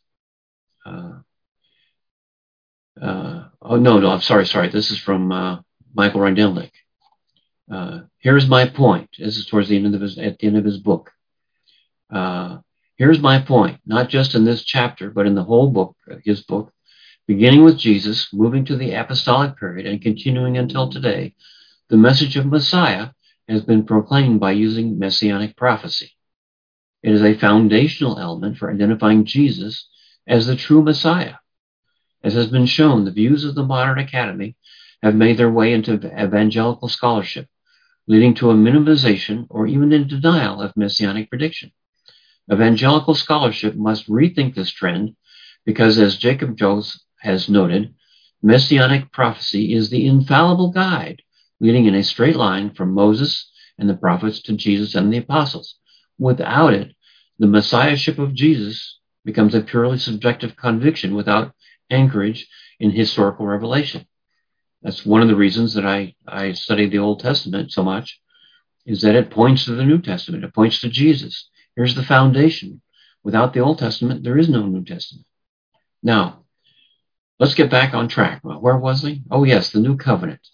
I'm sorry. This is from Michael Rydelnik. Here's my point. This is towards the end of his book. Here's my point, not just in this chapter, but in the whole book, his book, beginning with Jesus, moving to the apostolic period, and continuing until today. The message of Messiah has been proclaimed by using messianic prophecy. It is a foundational element for identifying Jesus as the true Messiah. As has been shown, the views of the modern academy have made their way into evangelical scholarship, leading to a minimization or even a denial of messianic prediction. Evangelical scholarship must rethink this trend because, as Jacob Jones has noted, messianic prophecy is the infallible guide leading in a straight line from Moses and the prophets to Jesus and the apostles. Without it, the messiahship of Jesus becomes a purely subjective conviction without anchorage in historical revelation. That's one of the reasons that I study the Old Testament so much, is that it points to the New Testament. It points to Jesus. Here's the foundation. Without the Old Testament, there is no New Testament. Now, let's get back on track. Well, where was I? Oh, yes, the New Covenant.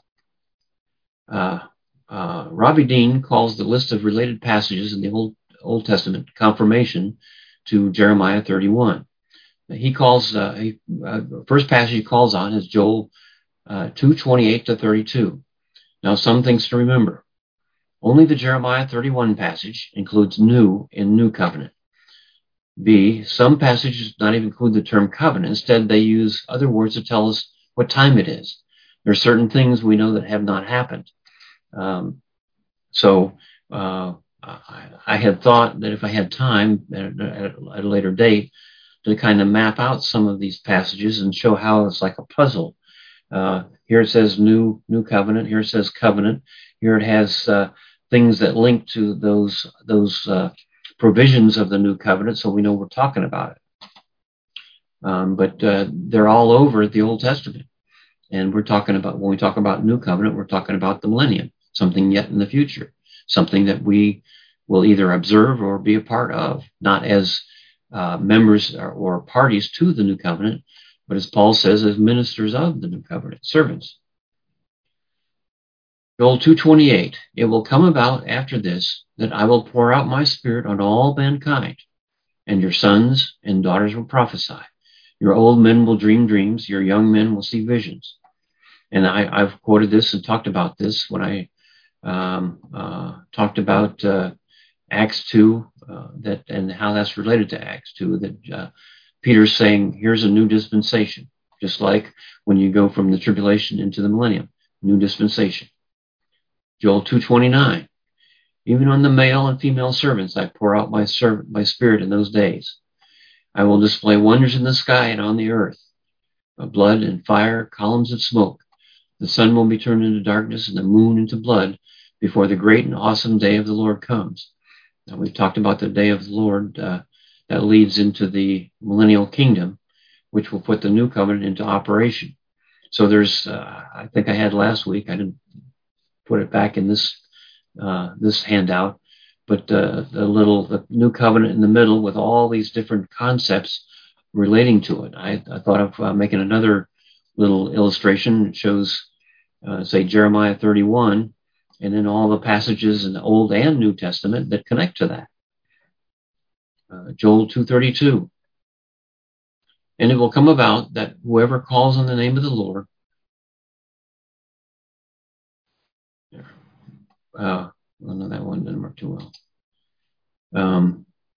Robbie Dean calls the list of related passages in the Old Testament confirmation to Jeremiah 31. He calls, first passage he calls on is Joel 2:28 to 32. Now, some things to remember. Only the Jeremiah 31 passage includes new in New Covenant. B, some passages do not even include the term covenant. Instead, they use other words to tell us what time it is. There are certain things we know that have not happened. So I had thought that if I had time at a later date to kind of map out some of these passages and show how it's like a puzzle. Here it says new covenant. Here it says covenant. Here it has things that link to those provisions of the new covenant, so we know we're talking about it. But they're all over the Old Testament. And we're talking about, when we talk about new covenant, we're talking about the millennium, something yet in the future, something that we will either observe or be a part of, not as members or parties to the new covenant, but as Paul says, as ministers of the new covenant, servants. Joel 2:28, it will come about after this that I will pour out my spirit on all mankind, and your sons and daughters will prophesy. Your old men will dream dreams, your young men will see visions. And I've quoted this and talked about this when I talked about Acts 2, that and how that's related to Acts 2, that Peter's saying, here's a new dispensation, just like when you go from the tribulation into the millennium, new dispensation. Joel 2:29, even on the male and female servants I pour out my spirit in those days. I will display wonders in the sky and on the earth, blood and fire, columns of smoke. The sun will be turned into darkness and the moon into blood before the great and awesome day of the Lord comes. Now, we've talked about the day of the Lord that leads into the millennial kingdom, which will put the new covenant into operation. So there's, I think I had last week, I didn't put it back in this handout, but the new covenant in the middle with all these different concepts relating to it. I thought of making another little illustration. It shows, say, Jeremiah 31, and then all the passages in the Old and New Testament that connect to that. Joel 2:32. And it will come about that whoever calls on the name of the Lord, no, that one didn't work too well.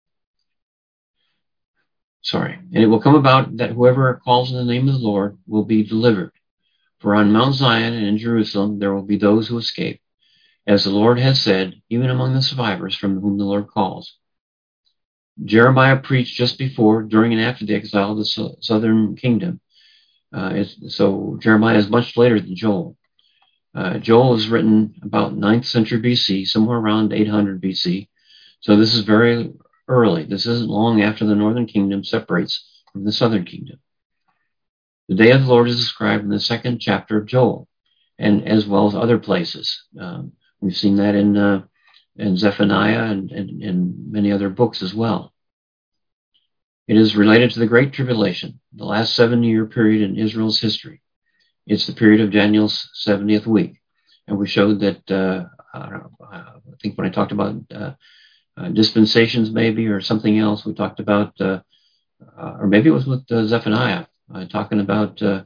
And it will come about that whoever calls on the name of the Lord will be delivered. For on Mount Zion and in Jerusalem there will be those who escape, as the Lord has said, even among the survivors from whom the Lord calls. Jeremiah preached just before, during, and after the exile of the southern kingdom. So Jeremiah is much later than Joel. Joel is written about 9th century BC, somewhere around 800 BC. So this is very early. This isn't long after the northern kingdom separates from the southern kingdom. The day of the Lord is described in the 2nd chapter of Joel, and as well as other places. We've seen that in Zephaniah and in many other books as well. It is related to the Great Tribulation, the last 7-year period in Israel's history. It's the period of Daniel's 70th week. And we showed that, I think when I talked about dispensations maybe, or something else, we talked about, or maybe it was with Zephaniah, talking about that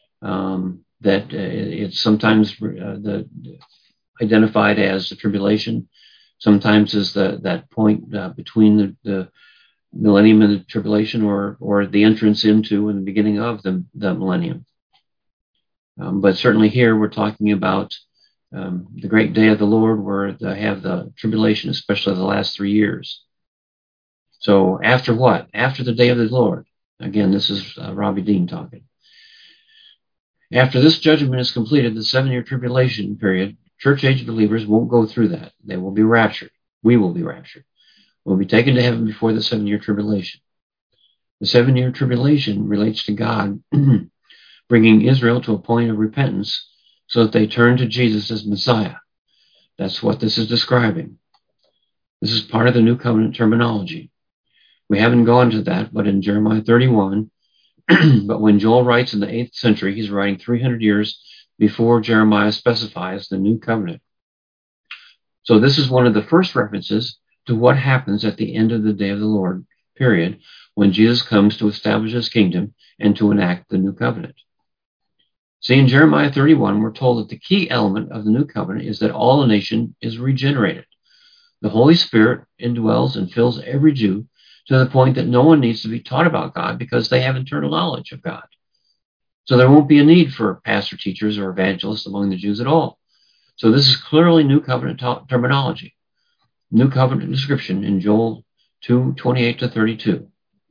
it's sometimes identified as the tribulation, sometimes as that point between the millennium and the tribulation, or the entrance into and the beginning of the millennium. But certainly here we're talking about the great day of the Lord, where they have the tribulation, especially the last 3 years. So after what? After the day of the Lord. Again, this is Robbie Dean talking. After this judgment is completed, the 7-year tribulation period, church age believers won't go through that. They will be raptured. We will be raptured. will be taken to heaven before the 7-year tribulation. The 7-year tribulation relates to God bringing Israel to a point of repentance so that they turn to Jesus as Messiah. That's what this is describing. This is part of the New Covenant terminology. We haven't gone to that, but in Jeremiah 31, but when Joel writes in the 8th century, he's writing 300 years before Jeremiah specifies the New Covenant. So this is one of the first references to what happens at the end of the day of the Lord, period, when Jesus comes to establish his kingdom and to enact the New Covenant. See, in Jeremiah 31, we're told that the key element of the New Covenant is that all the nation is regenerated. The Holy Spirit indwells and fills every Jew to the point that no one needs to be taught about God because they have internal knowledge of God. So there won't be a need for pastor, teachers, or evangelists among the Jews at all. So this is clearly New Covenant terminology. New Covenant description in Joel 2:28-32.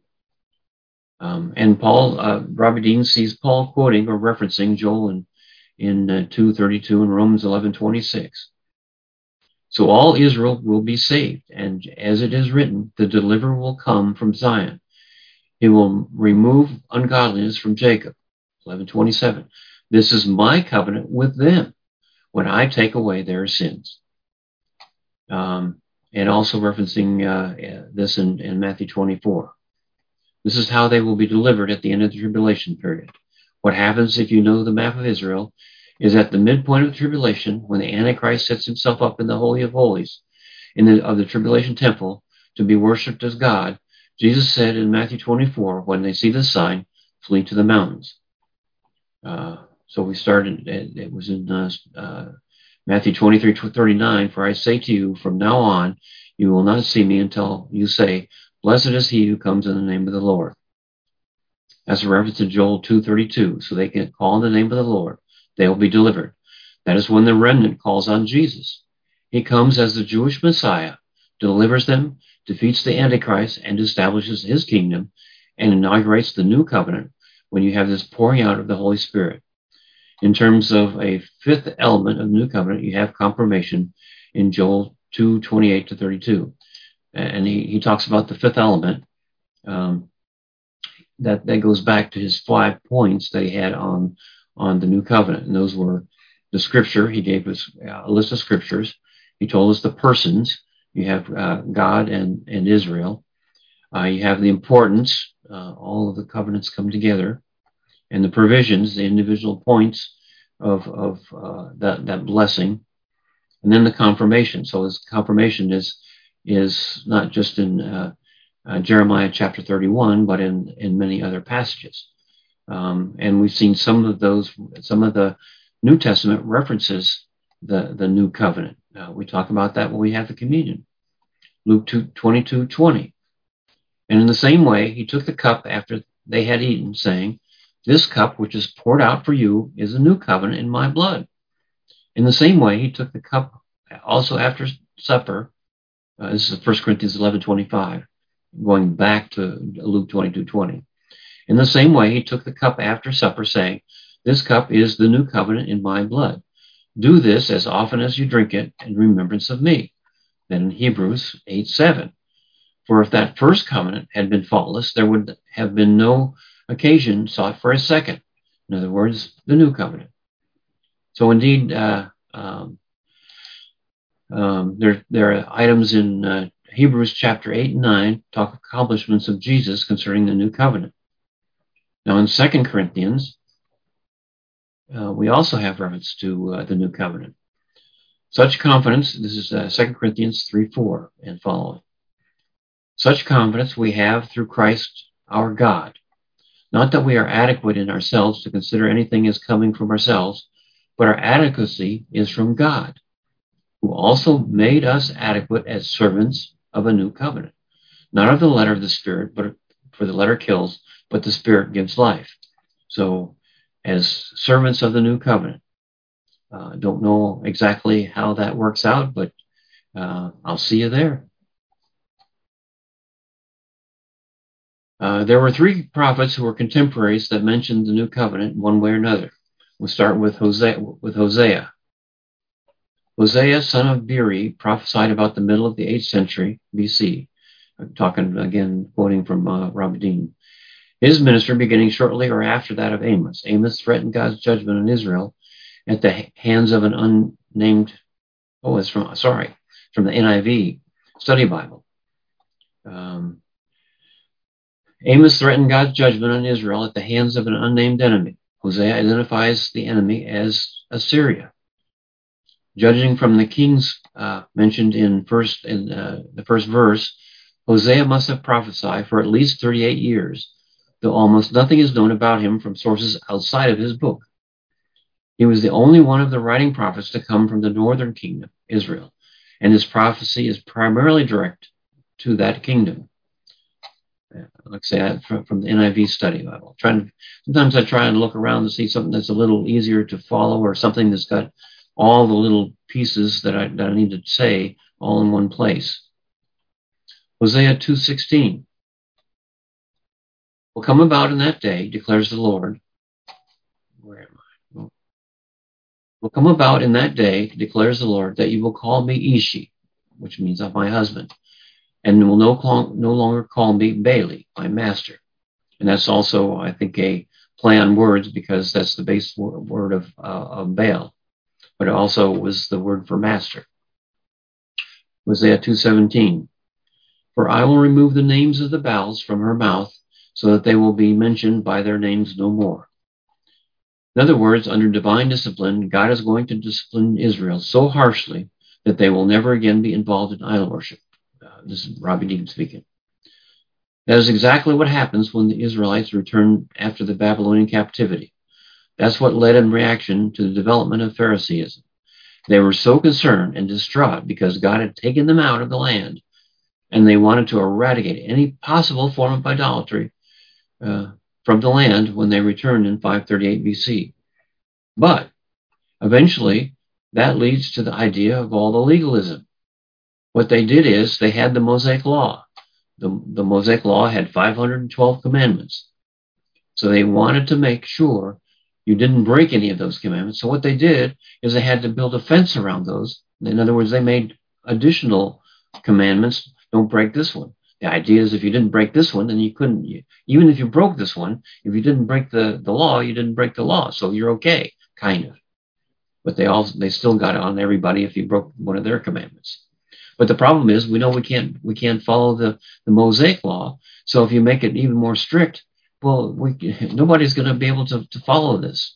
And Paul, Robbie Dean sees Paul quoting or referencing Joel in 2:32 and Romans 11:26. So all Israel will be saved, and as it is written, the deliverer will come from Zion. He will remove ungodliness from Jacob. 11:27. This is my covenant with them when I take away their sins. And also referencing this in Matthew 24. This is how they will be delivered at the end of the tribulation period. What happens, if you know the map of Israel, is at the midpoint of the tribulation, when the Antichrist sets himself up in the Holy of Holies of the tribulation temple to be worshipped as God, Jesus said in Matthew 24, when they see the sign, flee to the mountains. So we started, it was in Matthew 23:39, for I say to you, from now on, you will not see me until you say, blessed is he who comes in the name of the Lord. That's a reference to Joel 2:32. So they can call in the name of the Lord. They will be delivered. That is when the remnant calls on Jesus. He comes as the Jewish Messiah, delivers them, defeats the Antichrist, and establishes his kingdom, and inaugurates the new covenant when you have this pouring out of the Holy Spirit. In terms of a fifth element of the new covenant, you have confirmation in Joel 2:28-32. And he talks about the fifth element that goes back to his 5 points that he had on the new covenant. And those were the scripture. He gave us a list of scriptures. He told us the persons. You have God and Israel. You have the importance. All of the covenants come together. And the provisions, the individual points of that blessing. And then the confirmation. So this confirmation is not just in Jeremiah chapter 31, but in many other passages. And we've seen some of the New Testament references the new covenant. We talk about that when we have the communion. Luke 22:20. And in the same way, he took the cup after they had eaten, saying, this cup which is poured out for you is a new covenant in my blood. In the same way, he took the cup also after supper. This is 1 Corinthians 11:25, going back to Luke 22:20. In the same way, he took the cup after supper, saying, this cup is the new covenant in my blood. Do this as often as you drink it in remembrance of me. Then in Hebrews 8:7. For if that first covenant had been faultless, there would have been no occasion sought for a second. In other words, the new covenant. So indeed, there are items in Hebrews chapter 8 and 9 talk accomplishments of Jesus concerning the new covenant. Now in 2 Corinthians, we also have reference to the new covenant. Such confidence, this is 2 Corinthians 3:4 and following. Such confidence we have through Christ our God. Not that we are adequate in ourselves to consider anything as coming from ourselves, but our adequacy is from God, who also made us adequate as servants of a new covenant. Not of the letter of the Spirit, but for the letter kills, but the Spirit gives life. So as servants of the new covenant, don't know exactly how that works out, but I'll see you there. There were 3 prophets who were contemporaries that mentioned the new covenant in one way or another. We'll start with Hosea. Hosea, son of Beeri, prophesied about the middle of the 8th century BC. talking again, quoting from Rabbi Dean. His ministry beginning shortly or after that of Amos. Amos threatened God's judgment on Israel at the hands of an unnamed, it's from the NIV study Bible. Amos threatened God's judgment on Israel at the hands of an unnamed enemy. Hosea identifies the enemy as Assyria. Judging from the kings mentioned in the first verse, Hosea must have prophesied for at least 38 years, though almost nothing is known about him from sources outside of his book. He was the only one of the writing prophets to come from the northern kingdom, Israel, and his prophecy is primarily direct to that kingdom. Like I say, from the NIV study Bible. Sometimes I try and look around to see something that's a little easier to follow, or something that's got all the little pieces that I need to say all in one place. Hosea 2:16. Will come about in that day, declares the Lord. Where am I? Will come about in that day, declares the Lord, that you will call me Ishi, which means my husband, and will no longer call me Baali, my master. And that's also, I think, a play on words, because that's the base word of Baal, but it also was the word for master. Hosea 2:17. For I will remove the names of the Baals from her mouth, so that they will be mentioned by their names no more. In other words, under divine discipline, God is going to discipline Israel so harshly that they will never again be involved in idol worship. This is Rabbi Dean speaking. That is exactly what happens when the Israelites return after the Babylonian captivity. That's what led in reaction to the development of Phariseeism. They were so concerned and distraught because God had taken them out of the land, and they wanted to eradicate any possible form of idolatry from the land when they returned in 538 BC. But eventually, that leads to the idea of all the legalism. What they did is they had the Mosaic Law. The Mosaic Law had 512 commandments. So they wanted to make sure you didn't break any of those commandments. So what they did is they had to build a fence around those. In other words, they made additional commandments. Don't break this one. The idea is if you didn't break this one, then you couldn't. Even if you broke this one, if you didn't break the law, you didn't break the law. So you're okay, kind of. But they still got it on everybody if you broke one of their commandments. But the problem is, we know we can't follow the Mosaic Law. So if you make it even more strict, well, nobody's going to be able to follow this.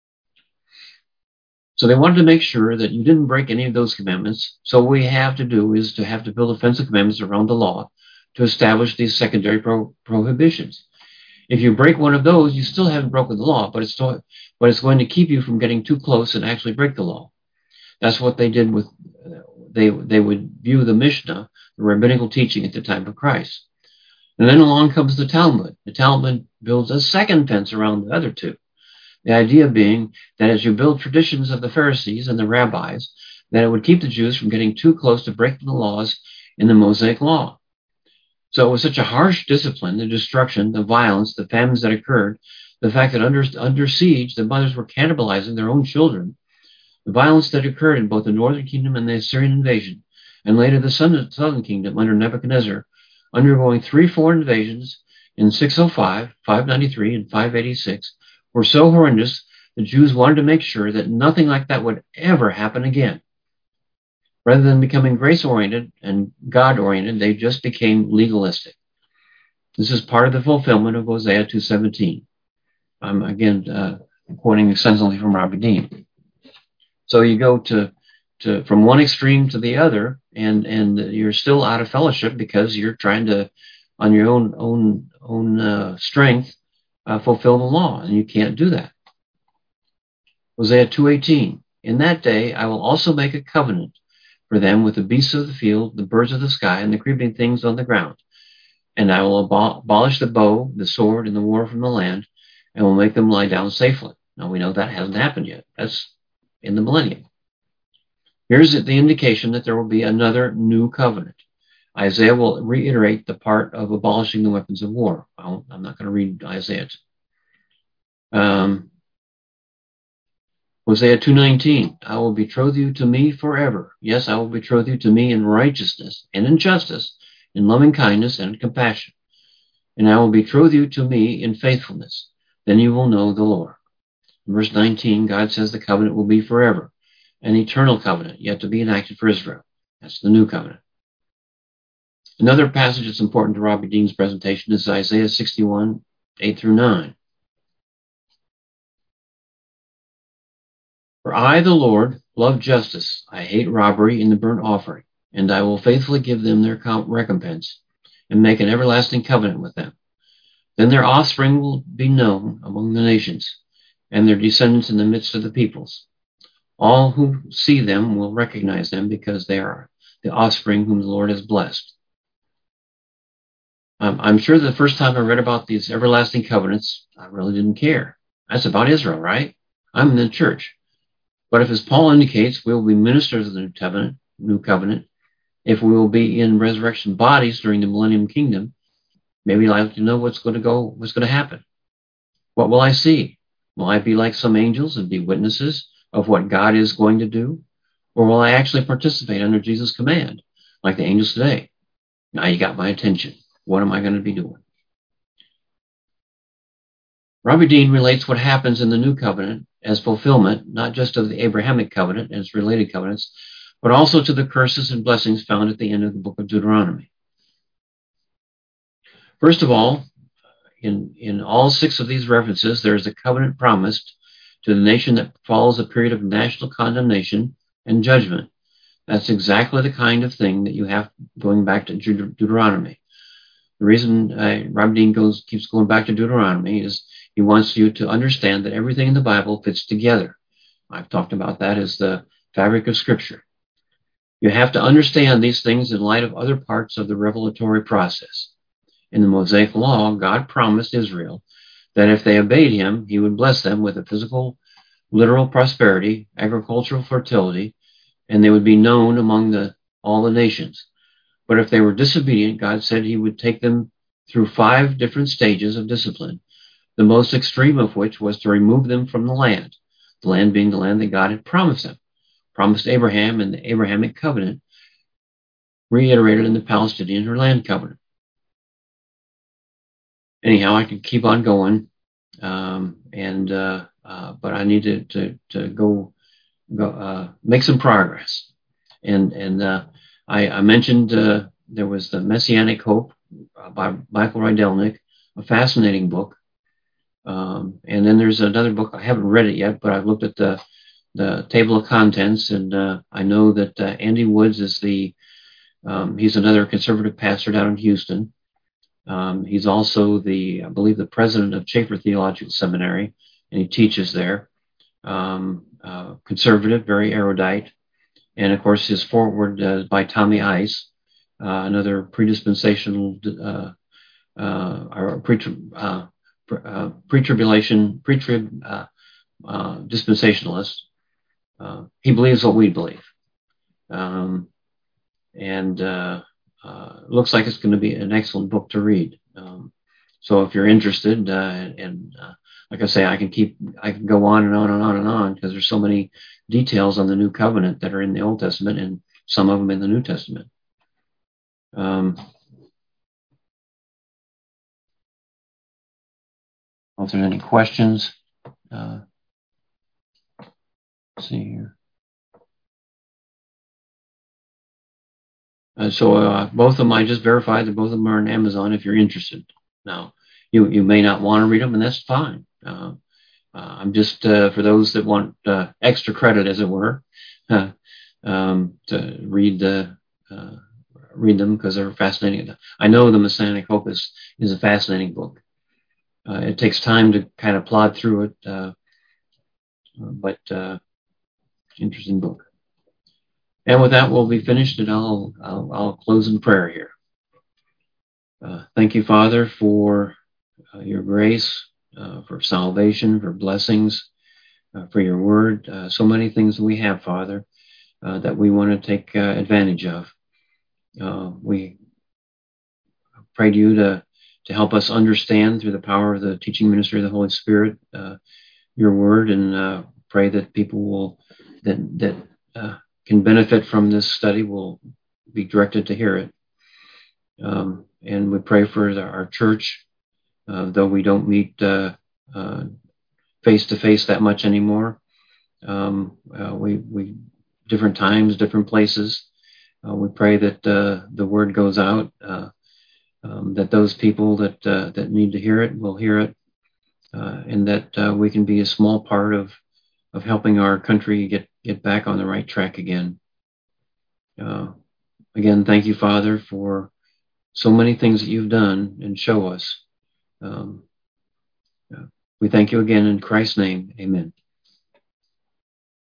So they wanted to make sure that you didn't break any of those commandments. So what we have to do is to have to build a fence of commandments around the law to establish these secondary prohibitions. If you break one of those, you still haven't broken the law, but it's going to keep you from getting too close and actually break the law. That's what they did with, they would view the Mishnah, the rabbinical teaching at the time of Christ. And then along comes the Talmud. The Talmud builds a second fence around the other two. The idea being that as you build traditions of the Pharisees and the rabbis, that it would keep the Jews from getting too close to breaking the laws in the Mosaic Law. So it was such a harsh discipline, the destruction, the violence, the famines that occurred, the fact that under siege, the mothers were cannibalizing their own children, the violence that occurred in both the northern kingdom and the Assyrian invasion, and later the southern kingdom under Nebuchadnezzar, undergoing 3 foreign invasions in 605, 593, and 586, were so horrendous, the Jews wanted to make sure that nothing like that would ever happen again. Rather than becoming grace-oriented and God-oriented, they just became legalistic. This is part of the fulfillment of Hosea 2:17. I'm again quoting extensively from Rabbi Dean. So you go to from one extreme to the other, and you're still out of fellowship because you're trying to, on your own strength, fulfill the law, and you can't do that. Hosea 2:18. In that day I will also make a covenant for them with the beasts of the field, the birds of the sky, and the creeping things on the ground. And I will abolish the bow, the sword, and the war from the land, and will make them lie down safely. Now we know that hasn't happened yet. That's in the millennium. Here's the indication that there will be another new covenant. Isaiah will reiterate the part of abolishing the weapons of war. I'm not going to read Isaiah. Hosea 2:19, I will betroth you to me forever. Yes, I will betroth you to me in righteousness and in justice, in loving kindness and compassion. And I will betroth you to me in faithfulness. Then you will know the Lord. In verse 19, God says the covenant will be forever, an eternal covenant yet to be enacted for Israel. That's the new covenant. Another passage that's important to Robbie Dean's presentation is Isaiah 61, 8 through 9. For I, the Lord, love justice. I hate robbery in the burnt offering, and I will faithfully give them their recompense and make an everlasting covenant with them. Then their offspring will be known among the nations, and their descendants in the midst of the peoples. All who see them will recognize them because they are the offspring whom the Lord has blessed. I'm sure the first time I read about these everlasting covenants, I really didn't care. That's about Israel, right? I'm in the church. But if, as Paul indicates, we will be ministers of the new covenant, if we will be in resurrection bodies during the millennium kingdom, maybe I'd like to know what's going to happen. What will I see? Will I be like some angels and be witnesses of what God is going to do? Or will I actually participate under Jesus' command, like the angels today? Now you got my attention. What am I going to be doing? Robbie Dean relates what happens in the new covenant as fulfillment, not just of the Abrahamic covenant and its related covenants, but also to the curses and blessings found at the end of the book of Deuteronomy. First of all, in all 6 of these references, there is a covenant promised to the nation that follows a period of national condemnation and judgment. That's exactly the kind of thing that you have going back to Deuteronomy. The reason Robbie Dean keeps going back to Deuteronomy is he wants you to understand that everything in the Bible fits together. I've talked about that as the fabric of Scripture. You have to understand these things in light of other parts of the revelatory process. In the Mosaic Law, God promised Israel that if they obeyed him, he would bless them with a physical, literal prosperity, agricultural fertility, and they would be known among all the nations. But if they were disobedient, God said he would take them through 5 different stages of discipline, the most extreme of which was to remove them from the land being the land that God had promised them, promised Abraham in the Abrahamic covenant, reiterated in the Palestinian or land covenant. Anyhow, I could keep on going, but I need to go make some progress. I mentioned there was The Messianic Hope by Michael Rydelnik, a fascinating book. And then there's another book. I haven't read it yet, but I've looked at the table of contents, and I know that Andy Woods is he's another conservative pastor down in Houston. He's also I believe the president of Chafer Theological Seminary, and he teaches there. Conservative, very erudite. And of course, his foreword by Tommy Ice, another pre-dispensational, dispensationalist. He believes what we believe. Looks like it's going to be an excellent book to read. So if you're interested, like I say, I can go on and on and on and on because there's so many details on the New Covenant that are in the Old Testament and some of them in the New Testament. If there's any questions, let's see here. So both of them, I just verified that both of them are on Amazon if you're interested. Now, you may not want to read them, and that's fine. I'm just, for those that want extra credit, as it were, to read them because they're fascinating. I know The Messianic Hope is a fascinating book. It takes time to kind of plod through it, but interesting book. And with that, we'll be finished, and I'll close in prayer here. Thank you, Father, for your grace, for salvation, for blessings, for your word. So many things that we have, Father, that we want to take advantage of. We pray to you to help us understand through the power of the teaching ministry of the Holy Spirit your word, and pray that people that can benefit from this study will be directed to hear it. And we pray for our church, though we don't meet face to face that much anymore. We different times, different places. We pray that the word goes out, that those people that need to hear it will hear it, and that we can be a small part of helping our country get back on the right track again. Again, thank you, Father, for so many things that you've done and show us. We thank you again in Christ's name. Amen.